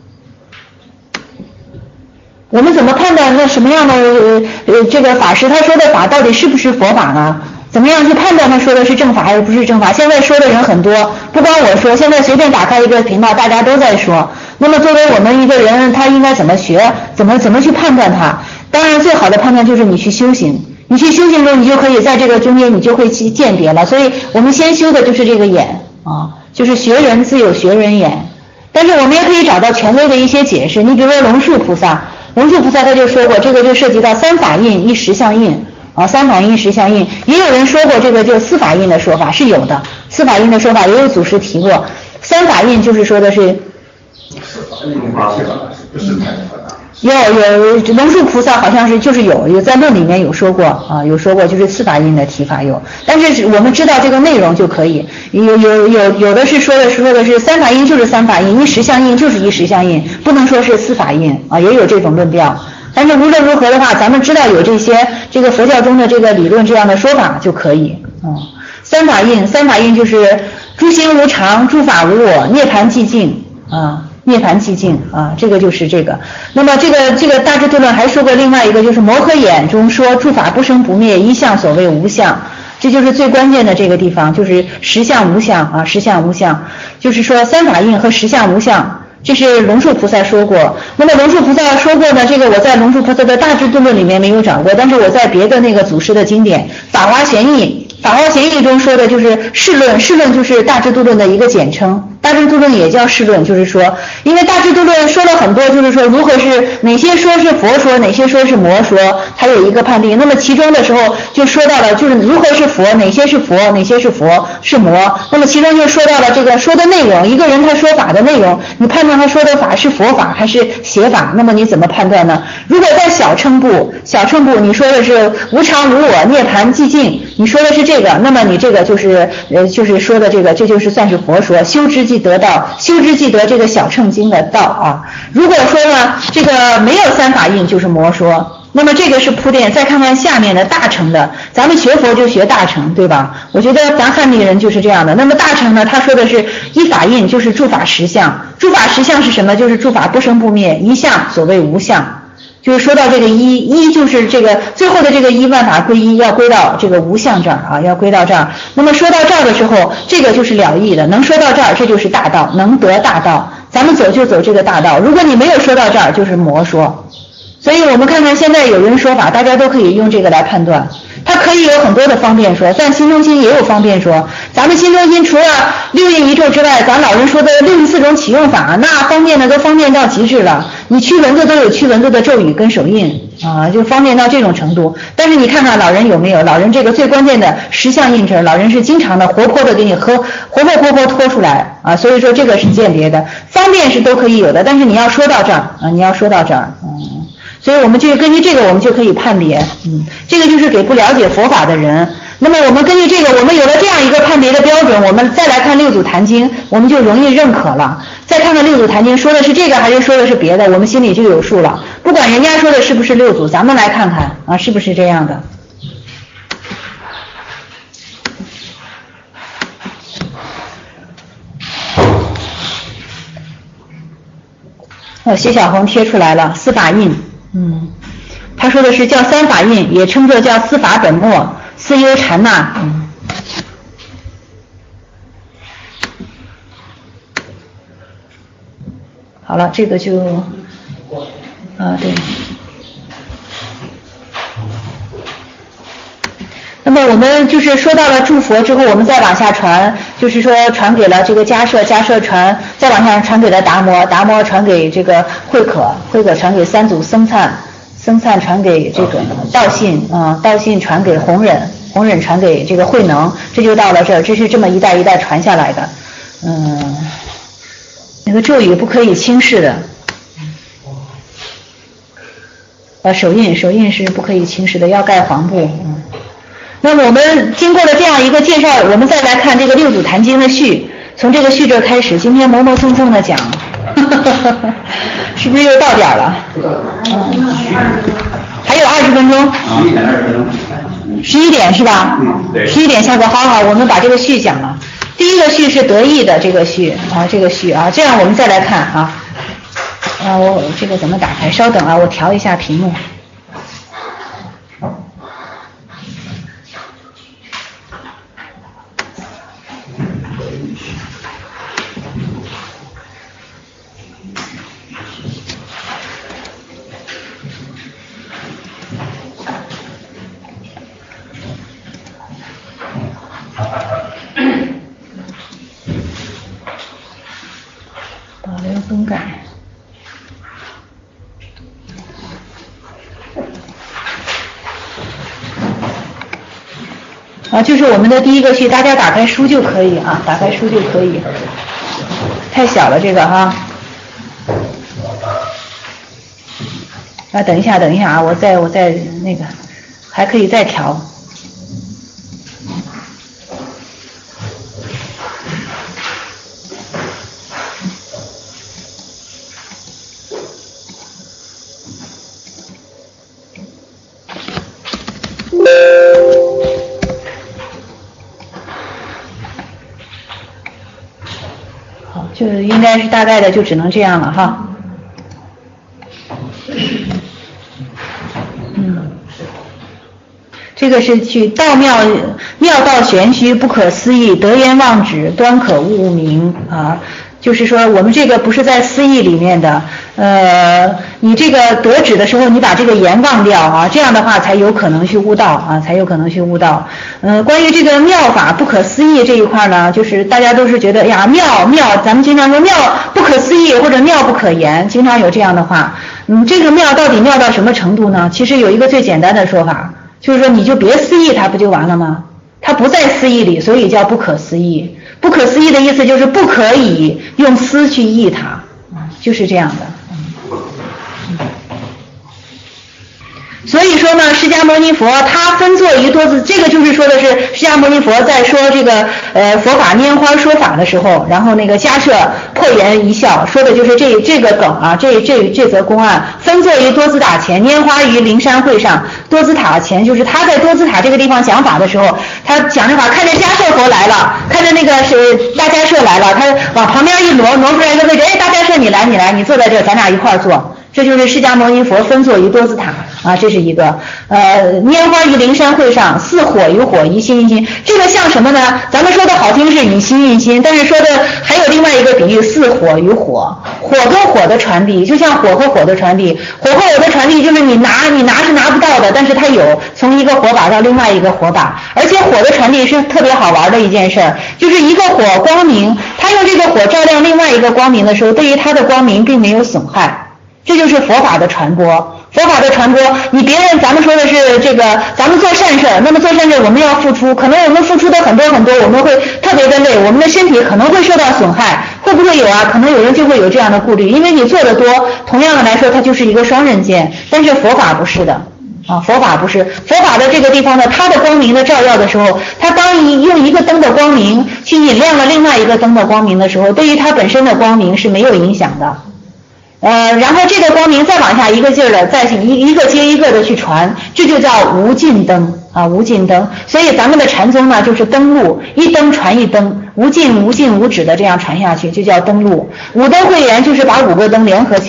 我们怎么判断那什么样的呃呃这个法师他说的法到底是不是佛法呢？怎么样去判断他说的是正法还是不是正法？现在说的人很多，不光我说，现在随便打开一个频道，大家都在说。那么作为我们一个人，他应该怎么学？怎么怎么去判断它？当然，最好的判断就是你去修行。你去修行中，你就可以在这个中间，你就会去鉴别了。所以我们先修的就是这个眼啊，就是学人自有学人眼。但是我们也可以找到权威的一些解释。你比如说龙树菩萨，龙树菩萨他就说过，这个就涉及到三法印一实相印啊，三法印一实相印。也有人说过这个就四法印的说法是有的，四法印的说法也有祖师提过。三法印就是说的是。 四法印的法不是太复杂。 有有龙树菩萨好像是就是有有在论里面有说过啊，有说过就是四法印的提法有，但是我们知道这个内容就可以。有有有有的是说的说的是三法印就是三法印，一实相印就是一实相印，不能说是四法印啊，也有这种论调。但是无论如何的话，咱们知道有这些这个佛教中的这个理论这样的说法就可以。嗯，三法印三法印就是诸行无常，诸法无我，涅槃寂静啊。涅槃寂静啊，这个就是这个。那么这个这个大智度论还说过另外一个，就是摩诃眼中说诸法不生不灭，一相所谓无相，这就是最关键的这个地方，就是实相无相啊，实相无相，就是说三法印和实相无相，这是龙树菩萨说过。那么龙树菩萨说过呢，这个我在龙树菩萨的大智度论里面没有找过，但是我在别的那个祖师的经典法华玄义法华玄义中说的就是释论，释论就是大智度论的一个简称，大智度论也叫释论，就是说，因为大智度论说了很多，就是说如何是哪些说是佛说，哪些说是魔说，它有一个判定。那么其中的时候就说到了，就是如何是佛，哪些是佛，哪些是佛是魔。那么其中就说到了这个说的内容，一个人他说法的内容，你判断他说的法是佛法还是邪法，那么你怎么判断呢？如果在小乘部，小乘部你说的是无常无我，涅槃寂静，你说的是这个，那么你这个就是呃就是说的这个，这就是算是佛说，修之即得道，修之即得这个小乘经的道啊。如果说呢这个没有三法印，就是魔说。那么这个是铺垫，再看看下面的大乘的，咱们学佛就学大乘，对吧？我觉得咱汉地人就是这样的。那么大乘呢，他说的是一法印，就是诸法实相。诸法实相是什么？就是诸法不生不灭，一相所谓无相。就是说到这个一，一就是这个最后的这个一万法归一，要归到这个无相这儿啊，要归到这儿。那么说到这儿的时候，这个就是了义的，能说到这儿，这就是大道，能得大道。咱们走就走这个大道，如果你没有说到这儿，就是魔说。所以我们看看现在有人说法，大家都可以用这个来判断。它可以有很多的方便说，但心中心也有方便说。咱们心中心除了六印一咒之外，咱老人说的六十四种启用法，那方便的都方便到极致了。你驱蚊子都有驱蚊子的咒语跟手印啊，就方便到这种程度。但是你看看老人有没有？老人这个最关键的实相印证，老人是经常的活泼的给你喝，活活泼泼拖出来啊。所以说这个是鉴别的，方便是都可以有的，但是你要说到这儿啊，你要说到这儿，嗯。所以我们就根据这个，我们就可以判别，嗯，这个就是给不了解佛法的人。那么我们根据这个，我们有了这样一个判别的标准，我们再来看六祖坛经，我们就容易认可了。再看看六祖坛经说的是这个还是说的是别的，我们心里就有数了。不管人家说的是不是六祖，咱们来看看啊，是不是这样的。哦，谢小红贴出来了，司法印。嗯，他说的是叫三法印，也称作叫司法本末，思忧禅那。嗯，好了，这个就啊，对。那么我们就是说到了祝佛之后，我们再往下传，就是说传给了这个迦摄，迦摄传，再往下传给了达摩，达摩传给这个慧可，慧可传给三祖僧璨，僧璨传给这个道信啊、嗯，道信传给弘忍，弘忍传给这个慧能，这就到了这儿，这是这么一代一代传下来的。嗯，那个咒语不可以轻视的。呃，手印手印是不可以轻视的，要盖黄布。嗯，那么我们经过了这样一个介绍，我们再来看这个六祖坛经的序，从这个序这开始，今天磨磨蹭蹭的讲，是不是又到点了？嗯，还有二十分钟。 十一点二十分钟。 十一点是吧？ 嗯，对。 十一点下课，好好，我们把这个序讲了。第一个序是得意的这个序啊，这个序啊，这样我们再来看啊。啊，我这个怎么打开？稍等啊，我调一下屏幕。保留更改。啊，就是我们的第一个序，大家打开书就可以啊，打开书就可以。太小了这个哈。啊，等一下，等一下啊，我再我再那个，还可以再调。就应该是大概的，就只能这样了哈。嗯，这个是去道妙妙道玄虚，不可思议，得言忘止，端可悟明啊。就是说我们这个不是在思义里面的，呃，你这个得止的时候，你把这个言忘掉啊，这样的话才有可能去悟道啊，才有可能去悟道。呃，关于这个妙法不可思议这一块呢，就是大家都是觉得，哎呀，妙妙，咱们经常说妙不可思议或者妙不可言，经常有这样的话。嗯，这个妙到底妙到什么程度呢？其实有一个最简单的说法，就是说你就别思议它，不就完了吗？它不在思义里，所以叫不可思议。不可思议的意思就是不可以用思去译它，就是这样的。所以说呢，释迦牟尼佛他分作于多字，这个就是说的是释迦牟尼佛在说这个呃佛法拈花说法的时候，然后那个迦摄破颜一笑，说的就是这这个梗啊，这这这则公案，分作于多兹塔前，拈花于灵山会上。多兹塔前就是他在多兹塔这个地方讲法的时候，他讲着法，看着迦摄佛来了，看着那个是大迦摄来了，他往旁边一挪，挪出来一个位置，哎，大迦摄你来你来，你坐在这儿，咱俩一块儿坐。这就是释迦牟尼佛分作于多兹塔啊，这是一个呃拈花于灵山会上，似火于火，疑心印心。这个像什么呢？咱们说的好听是以心印心，但是说的还有另外一个比喻，似火于火，火跟火的传递，就像火和火的传递，火和火的传递就是你拿你拿是拿不到的，但是它有从一个火把到另外一个火把，而且火的传递是特别好玩的一件事儿，就是一个火光明，它用这个火照亮另外一个光明的时候，对于它的光明并没有损害。这就是佛法的传播，佛法的传播，你别人咱们说的是这个，咱们做善事，那么做善事我们要付出，可能我们付出的很多很多，我们会特别的累，我们的身体可能会受到损害，会不会有啊？可能有人就会有这样的顾虑，因为你做的多，同样的来说它就是一个双刃剑，但是佛法不是的。啊，佛法不是，佛法的这个地方呢，它的光明的照耀的时候，它当一用一个灯的光明去引亮了另外一个灯的光明的时候，对于它本身的光明是没有影响的。呃，然后这个光明再往下一个劲儿的，再一一个接一个的去传，这就叫无尽灯啊，无尽灯。所以咱们的禅宗呢，就是灯路，一灯传一灯，无尽无尽无止的这样传下去，就叫灯路。五灯会元就是把五个灯联合起来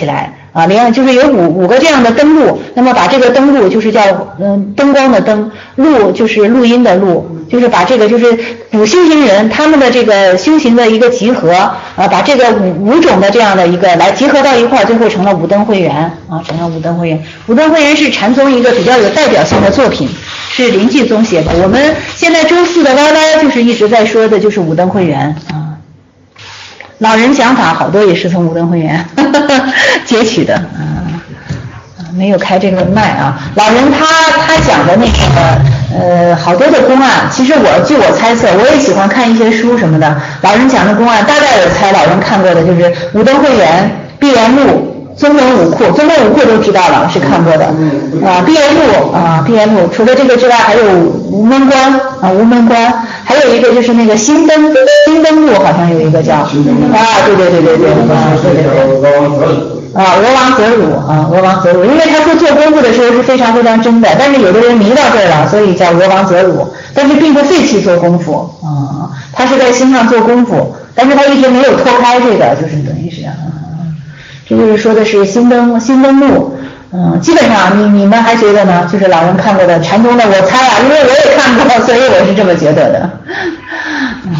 啊，连就是有五五个这样的灯路，那么把这个灯路就是叫嗯灯光的灯，录就是录音的录，就是把这个就是补修行人他们的这个修行的一个集合啊，把这个五五种的这样的一个来集合到一块儿，最后成了五灯会元啊，成了五灯会元。五灯会元是禅宗一个比较有代表性的作品，是临济宗写的。我们现在周四的 Y Y 就是一直在说的就是五灯会元啊。老人讲法好多也是从五灯会元截取的，嗯，没有开这个麦啊。老人他他讲的那个呃好多的公案，其实我据我猜测，我也喜欢看一些书什么的。老人讲的公案，大概我猜老人看过的就是五灯会元、闭元录、宗门武库，宗门武库都知道了，是看过的啊。闭元录啊，闭元录，除了这个之外，还有无门关啊，无门关，还有一个就是那个新灯新灯录，好像有一个叫啊，对对对对对啊，对对对。啊，俄王则汝啊，俄王则汝，因为他说做功夫的时候是非常非常真的，但是有的人迷到这儿了，所以叫俄王则汝，但是并不废弃做功夫啊，他是在心上做功夫，但是他一直没有脱开这个，就是等于是啊，这就是说的是新灯新灯录。嗯，基本上你你们还觉得呢？就是老人看过的禅宗的，我猜啊，因为我也看过，所以我是这么觉得的。嗯。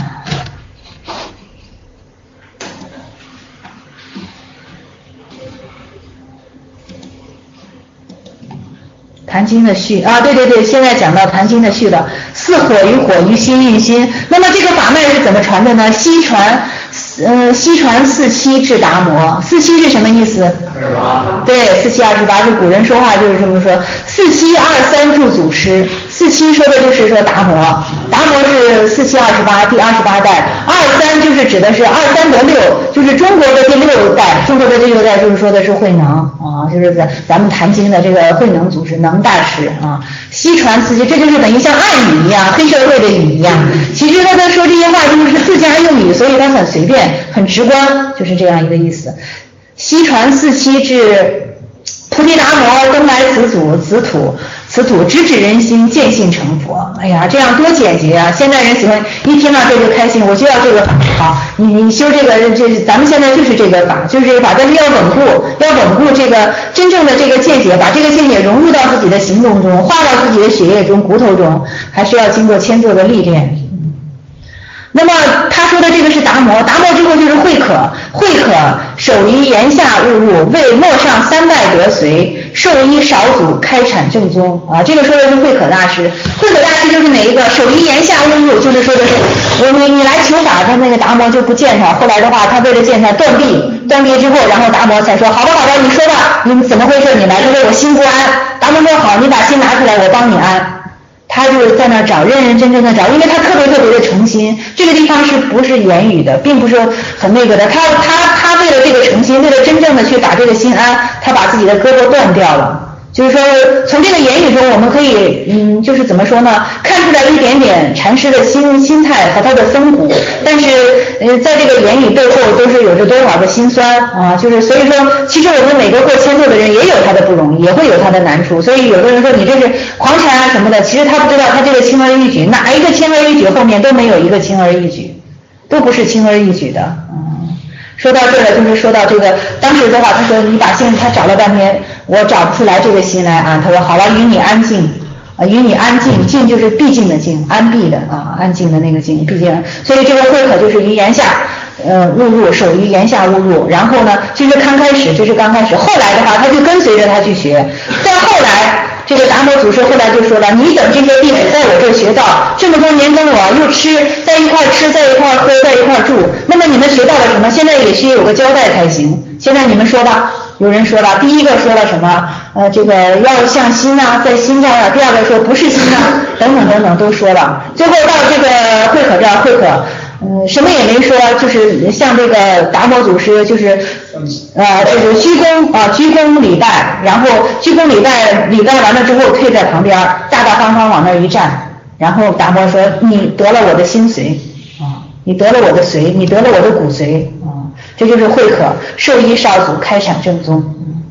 坛经的序啊，对对对，现在讲到坛经的序了。四火与火于心运心，那么这个法脉是怎么传的呢？西传，呃，西传四七至达摩。四七是什么意思？二十八。对，四七二十八是古人说话就是这么说。四七二三助祖师，四七说的就是说达摩，达摩是四七二十八第二十八代，二三就是指的是二三得六，就是中国的第六代，中国的第六代就是说的是慧能啊，就是咱咱们坛经的这个慧能祖师能大师啊。西传四七，这就是等于像暗语一样，黑社会的语一样。其实他在说这些话就是自家用语，所以他很随便，很直观，就是这样一个意思。西传四七至菩提达摩，东来此祖此土，此土直指人心，见性成佛。哎呀，这样多简洁啊！现在人喜欢一听到这就开心，我就要这个法。好，你你修这个，这咱们现在就是这个法，就是这个法，但是要稳固，要稳固这个真正的这个见解，把这个见解融入到自己的行动中，化到自己的血液中、骨头中，还是要经过千座的历练。那么他说的这个是达摩，达摩之后就是慧可，慧可首于言下悟入，为末上三代得随，受依少祖开阐正宗啊。这个说的是慧可大师，慧可大师就是哪一个？首于言下悟入，就是说的是我你你来求法，他那个达摩就不见他，后来的话他为了见他断臂，断臂之后，然后达摩才说好吧好吧，你说吧，你怎么回事？你来，他说我心不安。达摩说好，你把心拿出来，我帮你安。他就是在那找，认认真真的找，因为他特别特别的诚心。这个地方是不是言语的，并不是很那个的。他他他为了这个诚心，为了真正的去打这个心安，他把自己的胳膊断掉了。就是说，从这个言语中，我们可以，嗯，就是怎么说呢？看出来一点点禅师的心心态和他的风骨，但是，呃，在这个言语背后都是有着多少的辛酸啊！就是所以说，其实我们每个过千座的人也有他的不容易，也会有他的难处。所以有的人说你这是狂禅啊什么的，其实他不知道他这个轻而易举，哪一个轻而易举后面都没有一个轻而易举，都不是轻而易举的，嗯。说到这了，就是说到这个，当时的话，他说你把心，他找了半天，我找不出来这个心来啊。他说好了，与你安静，啊，与你安静，静就是闭静的静，安闭的啊，安静的那个静，闭静。所以这个慧可就是于言下，呃，误入，首于言下误入。然后呢，这是刚开始，这是刚开始。后来的话，他就跟随着他去学。再后来，这个达摩祖师后来就说了，你等这些弟子在我这学道这么多年，跟我又吃在一块吃，在一块喝，在一块住，那么你们学到了什么？现在也需有个交代才行。现在你们说吧，有人说了，第一个说了什么？呃，这个要向心啊，在心上啊；第二个说不是心啊，等等等等都说了。最后到这个慧可这儿，慧可。嗯，什么也没说，就是像这个达摩祖师，就是呃，就是鞠躬啊，鞠躬礼拜，然后鞠躬礼拜，礼拜完了之后退在旁边，大大方方往那儿一站，然后达摩说：“你得了我的心髓啊，你得了我的髓，你得了我的骨髓啊。”这就是慧可受依少祖开阐正宗。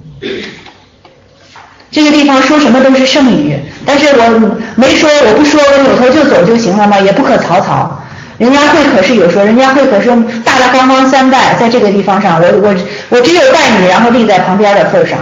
这个地方说什么都是圣语，但是我没说，我不说，我扭头就走就行了吗？也不可草草。 人家会可是有说，人家会可是大大方方三拜，在这个地方上，我我我只有拜你，然后立在旁边的份上。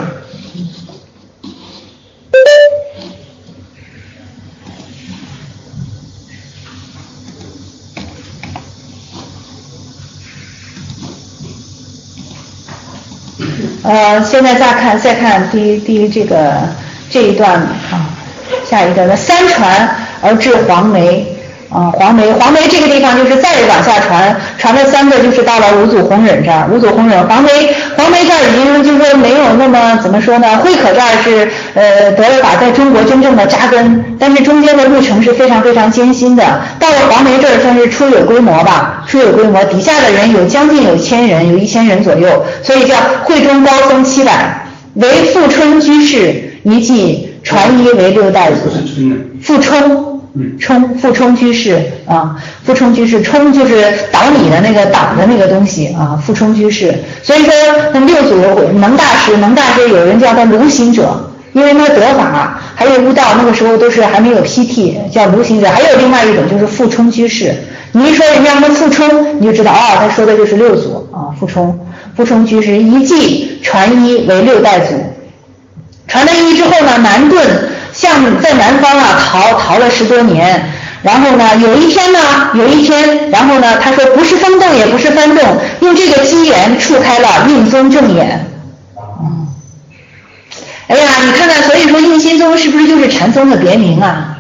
呃，现在再看再看第第这个这一段啊，下一段的三传而至黄梅啊，黄梅黄梅这个地方就是再往下传，传了三个就是到了五祖弘忍这儿，五祖弘忍黄梅黄梅这儿已经就是说没有那么怎么说呢，慧可这儿是呃得了法在中国真正的扎根，但是中间的路程是非常非常艰辛的，到了黄梅这儿算是初有规模吧，初有规模，底下的人有将近有千人，有一千人左右，所以叫慧中高僧七百，为富春居士一记传一为六代祖，富冲。冲富冲居士啊，富冲居士，冲就是倒你的那个倒的那个东西啊，富冲居士。所以说六祖能大师，能大师有人叫他卢行者，因为他得法还有悟道，那个时候都是还没有披剃，叫卢行者。还有另外一种就是富冲居士，你一说人家说富冲，你就知道哦，他说的就是六祖啊，富冲富冲居士一记传一为六代祖，传了一之后呢，南遁。像在南方啊逃逃了十多年，然后呢有一天呢有一天，然后呢他说不是风动也不是幡动，用这个机缘触开了印宗正眼。嗯，哎呀，你看看，所以说印心宗是不是就是禅宗的别名啊？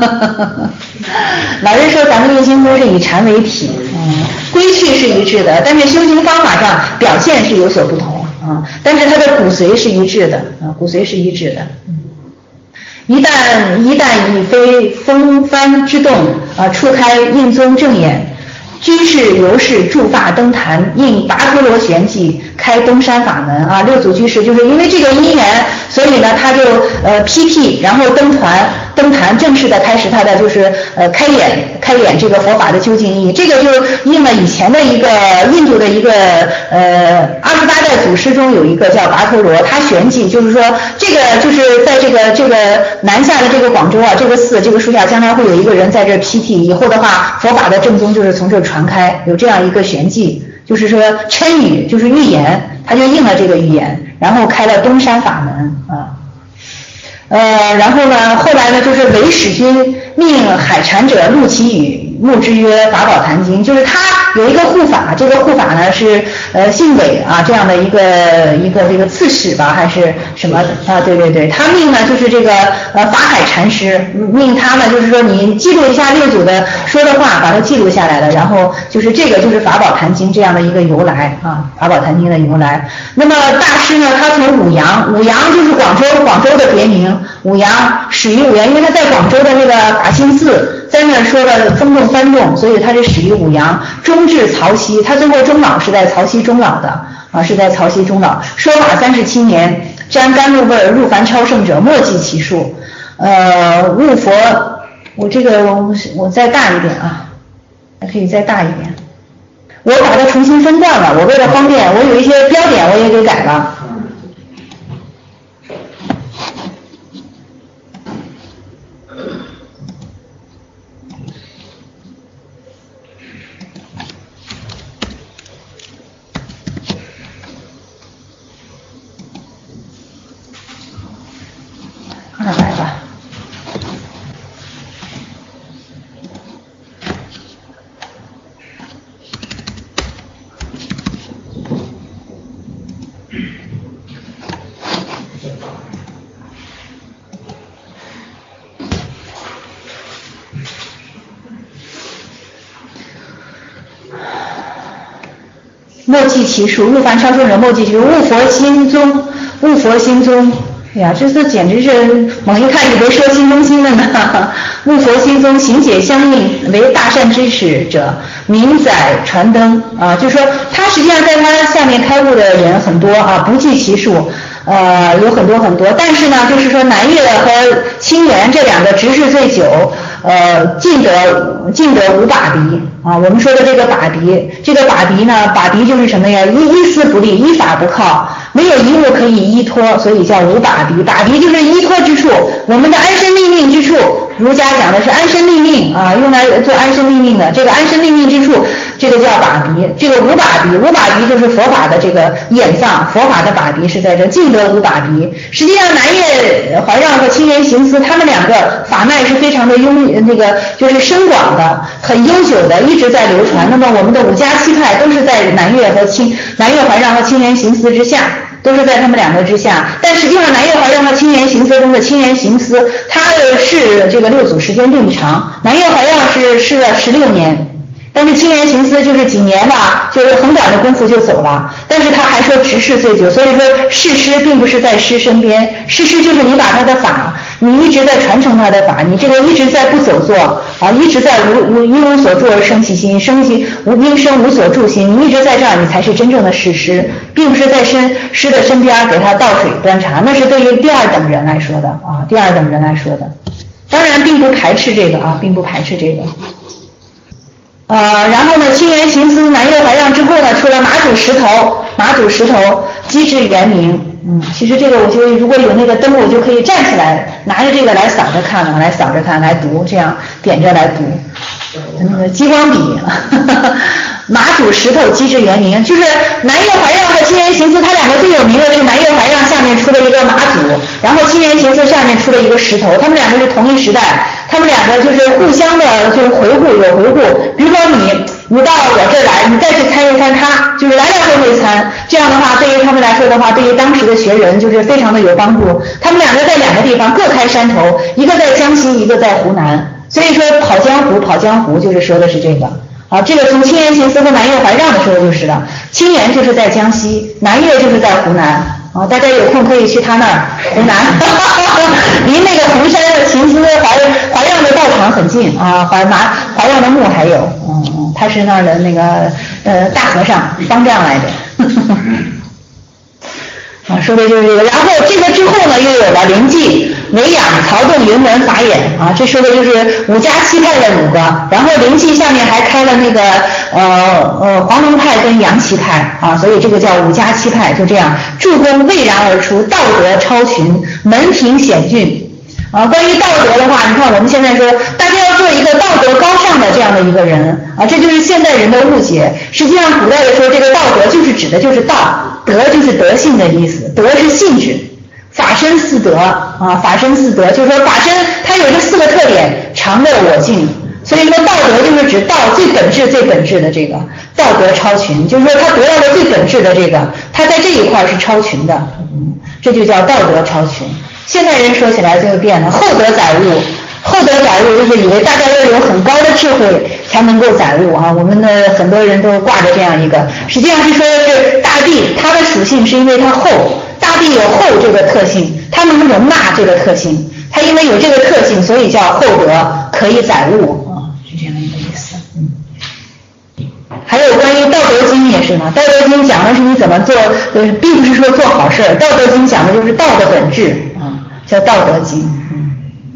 老人说咱们印心宗是以禅为体，嗯，归去是一致的，但是修行方法上表现是有所不同啊、嗯，但是它的骨髓是一致的啊，骨髓是一致的。嗯，一旦一旦已非风帆之动啊，触开印宗正眼，居士由是驻发登坛，应跋陀罗玄寂开登山法门啊。六祖居士就是因为这个因缘，所以呢他就呃披剃，然后登坛登坛正式的开始他的就是呃开演开演这个佛法的究竟意义。这个就应了以前的一个印度的一个呃二十八代祖师中有一个叫跋陀罗，他玄寂就是说这个就是在这个这个南下的这个广州啊，这个寺这个树下将来会有一个人在这披剃，以后的话佛法的正宗就是从这传开，有这样一个玄寂，就是说谶语就是预言，他就应了这个预言，然后开了东山法门啊。呃，然后呢，后来呢，就是韦使君命海禅者录其语，目之曰《法宝坛经》，就是他有一个护法，这个护法呢是呃姓韦啊这样的一个一个这个刺史吧，还是什么啊？对对对，他命呢就是这个呃法海禅师命他呢，就是说你记录一下六祖的说的话，把它记录下来了，然后就是这个就是《法宝坛经》这样的一个由来啊，《法宝坛经》的由来。那么大师呢，他从武阳，武阳就是广州，广州的别名。武阳始于武阳，因为他在广州的那个法心寺，在那儿说了风动幡动，所以他是始于武阳，终至曹溪，他最后终老是在曹溪终老的啊，是在曹溪终老。说法三十七年，沾甘露味入凡超胜者，莫计其数。呃，悟佛，我这个我我再大一点啊，还可以再大一点。我把它重新分段了，我为了方便，我有一些标点我也给改了。二百吧。莫计其数，入凡超胜者莫计其数。悟佛心宗，悟佛心宗。哎呀，这次简直是猛一看以为说心中心的呢。悟佛心宗行解相应，为大善知识者，明载传灯啊，就是说他实际上在他下面开悟的人很多啊，不计其数。呃，有很多很多，但是呢，就是说南岳和清源这两个执事最久， 呃尽得尽得无把敌啊。我们说的这个把敌，这个把敌呢，把敌就是什么呀？依依思不立，依法不靠，没有一物可以依托，所以叫无把敌。把敌就是依托之处，我们的安身立命之处。儒家讲的是安身立命啊，用来做安身立命的。这个安身立命之处，这个叫把敌。这个无把敌，无把敌就是佛法的这个演藏，佛法的把敌是在这尽得无把敌。实际上，南岳怀让和清源行思他们两个法脉是非常的拥那个就是深广的，很悠久的，一直在流传。那么我们的五家七派都是在南岳和清南岳怀让和清源行思之下。都是在他们两个之下，但实际上南岳怀让和清源行思中的清源行思，他是这个六祖时间并不长，南岳怀让是是了十六年，但是清源行思就是几年吧，就是很短的功夫就走了，但是他还说执事最久，所以说事师并不是在师身边，事师就是你把他的法，你一直在传承他的法，你这个一直在不走做啊，一直在无无因无所住而生其心，生其无因生无所住心，你一直在这儿，你才是真正的事师，并不是在身师的身边给他倒水端茶，那是对于第二等人来说的啊，第二等人来说的，当然并不排斥这个啊，并不排斥这个。呃，然后呢，清源行思、南岳怀让之后呢，出了马祖石头，马祖石头机智圆明。嗯，其实这个我就如果有那个灯，我就可以站起来，拿着这个来扫着看了，来扫着看，来读，这样点着来读。那个激光笔，呵呵马祖石头机智圆明，就是南岳怀让和清源行思，他两个最有名的是南岳怀让下面出了一个马祖，然后清源行思上面出了一个石头，他们两个是同一时代，他们两个就是互相的，就是回护有回护。比如说你你到我这儿来，你再去参一参他，就是来来回回参，这样的话对于他们来说的话，对于当时的学人就是非常的有帮助。他们两个在两个地方各开山头，一个在江西，一个在湖南。所以说跑江湖跑江湖就是说的是这个啊，这个从清源行思和南岳怀让的时候就是了，清源就是在江西，南岳就是在湖南啊，大家有空可以去他那儿，湖南离那个红山的行思怀怀让的道场很近啊，怀马怀让的墓还有，嗯嗯，他是那儿的那个呃大和尚方丈来的啊，说的就是这个。然后这个之后呢，又有了灵济、维养、曹洞、云门、法眼啊，这说的就是五家七派的五个。然后灵济下面还开了那个呃呃黄龙派跟杨岐派啊，所以这个叫五家七派。就这样，助攻蔚然而出，道德超群，门庭险峻。啊，关于道德的话，你看我们现在说，大家要做一个道德高尚的这样的一个人啊，这就是现代人的误解。实际上，古代的时候，这个道德就是指的就是道，德就是德性的意思，德是性质。法身四德啊，法身四德就是说法身它有这四个特点：常乐我净。所以说道德就是指道最本质、最本质的这个道德超群，就是说他得到的最本质的这个，他在这一块是超群的，嗯，这就叫道德超群。现在人说起来就变了，厚德载物，厚德载物就是以为大家要有很高的智慧才能够载物啊。我们的很多人都挂着这样一个，实际上是说是大地它的属性是因为它厚，大地有厚这个特性，它能容纳这个特性，它因为有这个特性，所以叫厚德可以载物啊，是这样一个意思。嗯。还有关于《道德经》也是嘛，《道德经》讲的是你怎么做，呃，并不是说做好事儿，《道德经》讲的就是道的本质啊，叫《道德经》。嗯。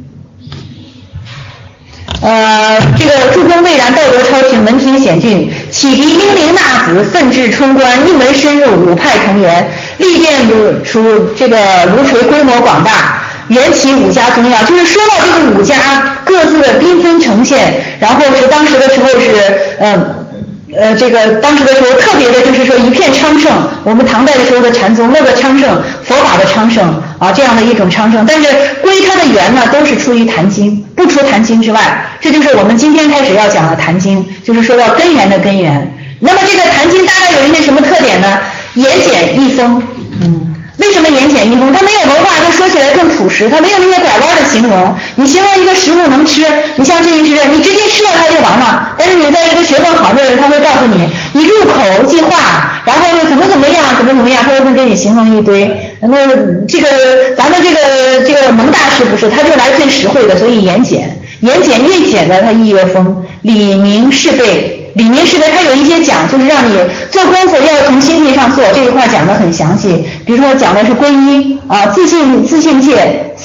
呃，这个助攻蔚然，道德超群，门庭险峻，启迪英灵纳子，奋至春官，一门深入，五派同源，历遍如出这个卢垂规模广大。缘起五家宗要，就是说到这个五家各自的缤纷呈现，然后是当时的时候是，呃呃，这个当时的时候特别的就是说一片昌盛，我们唐代的时候的禅宗那个昌盛，佛法的昌盛啊，这样的一种昌盛，但是归它的源呢都是出于坛经，不出坛经之外，这就是我们今天开始要讲的坛经，就是说到根源的根源。那么这个坛经大概有一些什么特点呢？言简意丰，嗯。为什么言简意丰？它没有文化，它说起来更朴实，它没有那些拐弯的形容。你形容一个食物能吃，你像这一只，你直接吃了它就完了。但是你在一个学问好的人，他会告诉你，你入口即化，然后又怎么怎么样，怎么怎么样，他会给你形容一堆。那这个咱们这个这个蒙大师不是，他就来最实惠的，所以言简，言简越简的，它意越丰，理明是备。理明是的，它有一些讲，就是让你做功夫要从心性上做，这一块讲得很详细。比如说讲的是皈依啊，自信自信戒、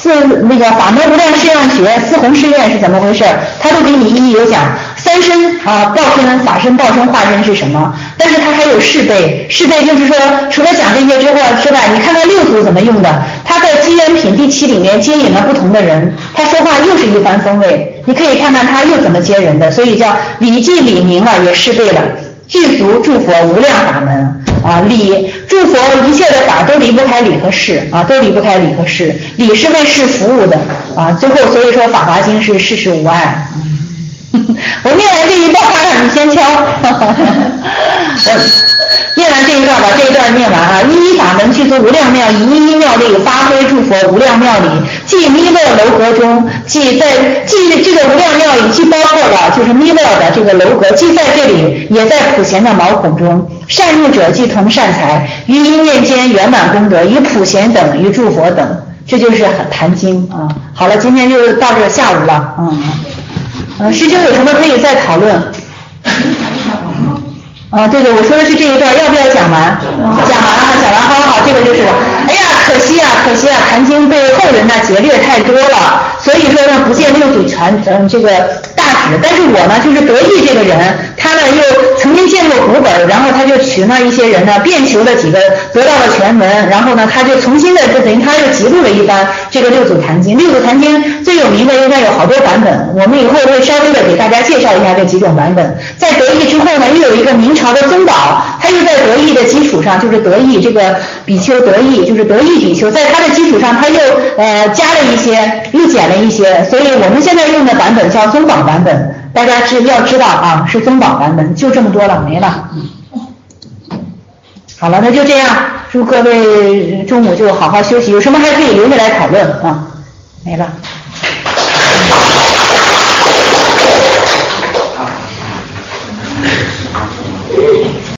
四那个法门无量誓愿学四弘誓愿是怎么回事，他都给你一一有讲。三身啊，报身、法身、报身、化身是什么？但是他还有誓备，誓备就是说，除了讲这些之后之外，你看看六祖怎么用的。他在机缘品第七里面接引了不同的人，他说话又是一番风味。你可以看看他又怎么接人的，所以叫礼记礼明了，也誓备了。具足诸佛无量法门啊，礼诸佛一切的法都离不开礼和事啊，都离不开礼和事。礼是为事服务的啊，最后所以说《法华经》是事事无碍。我念完这一段，你先敲。我念完这一段，把这一段念完啊！一一法门具足无量妙，以一一妙力发挥诸佛无量妙理，即弥勒楼阁中，即在即这个无量妙理，既包括了就是弥勒的这个楼阁，既在这里，也在普贤的毛孔中。善入者即同善财，于一念间圆满功德，于普贤等，于诸佛等。这就是坛经啊。好了，今天就到这下午了，嗯。呃，师兄有什么可以再讨论？啊，对对，我说的是这一段，要不要讲完？讲完了，讲完，好好好，这个就是，哎呀，可惜啊，可惜啊，坛经被后人呢劫掠太多了，所以说呢，不见六祖传嗯这个大旨。但是我呢，就是得意这个人，他呢又曾经见过古本，然后他就取那一些人呢，遍求了几个，得到了全文，然后呢，他就重新的这等于他又记录了一番这个六祖坛经。六祖坛经最有名的应该有好多版本，我们以后会稍微的给大家介绍一下这几种版本。在得意之后呢，又有一个明朝的宗宝，他又在得意的基础上，就是得意这个比丘得意，就是得意比丘，在他的基础上，他又呃加了一些，又减了一些，所以我们现在用的版本叫宗宝版本，大家是要知道啊，是宗宝版本，就这么多了，没了。好了，那就这样，祝各位中午就好好休息，有什么还可以留下来讨论啊，没了。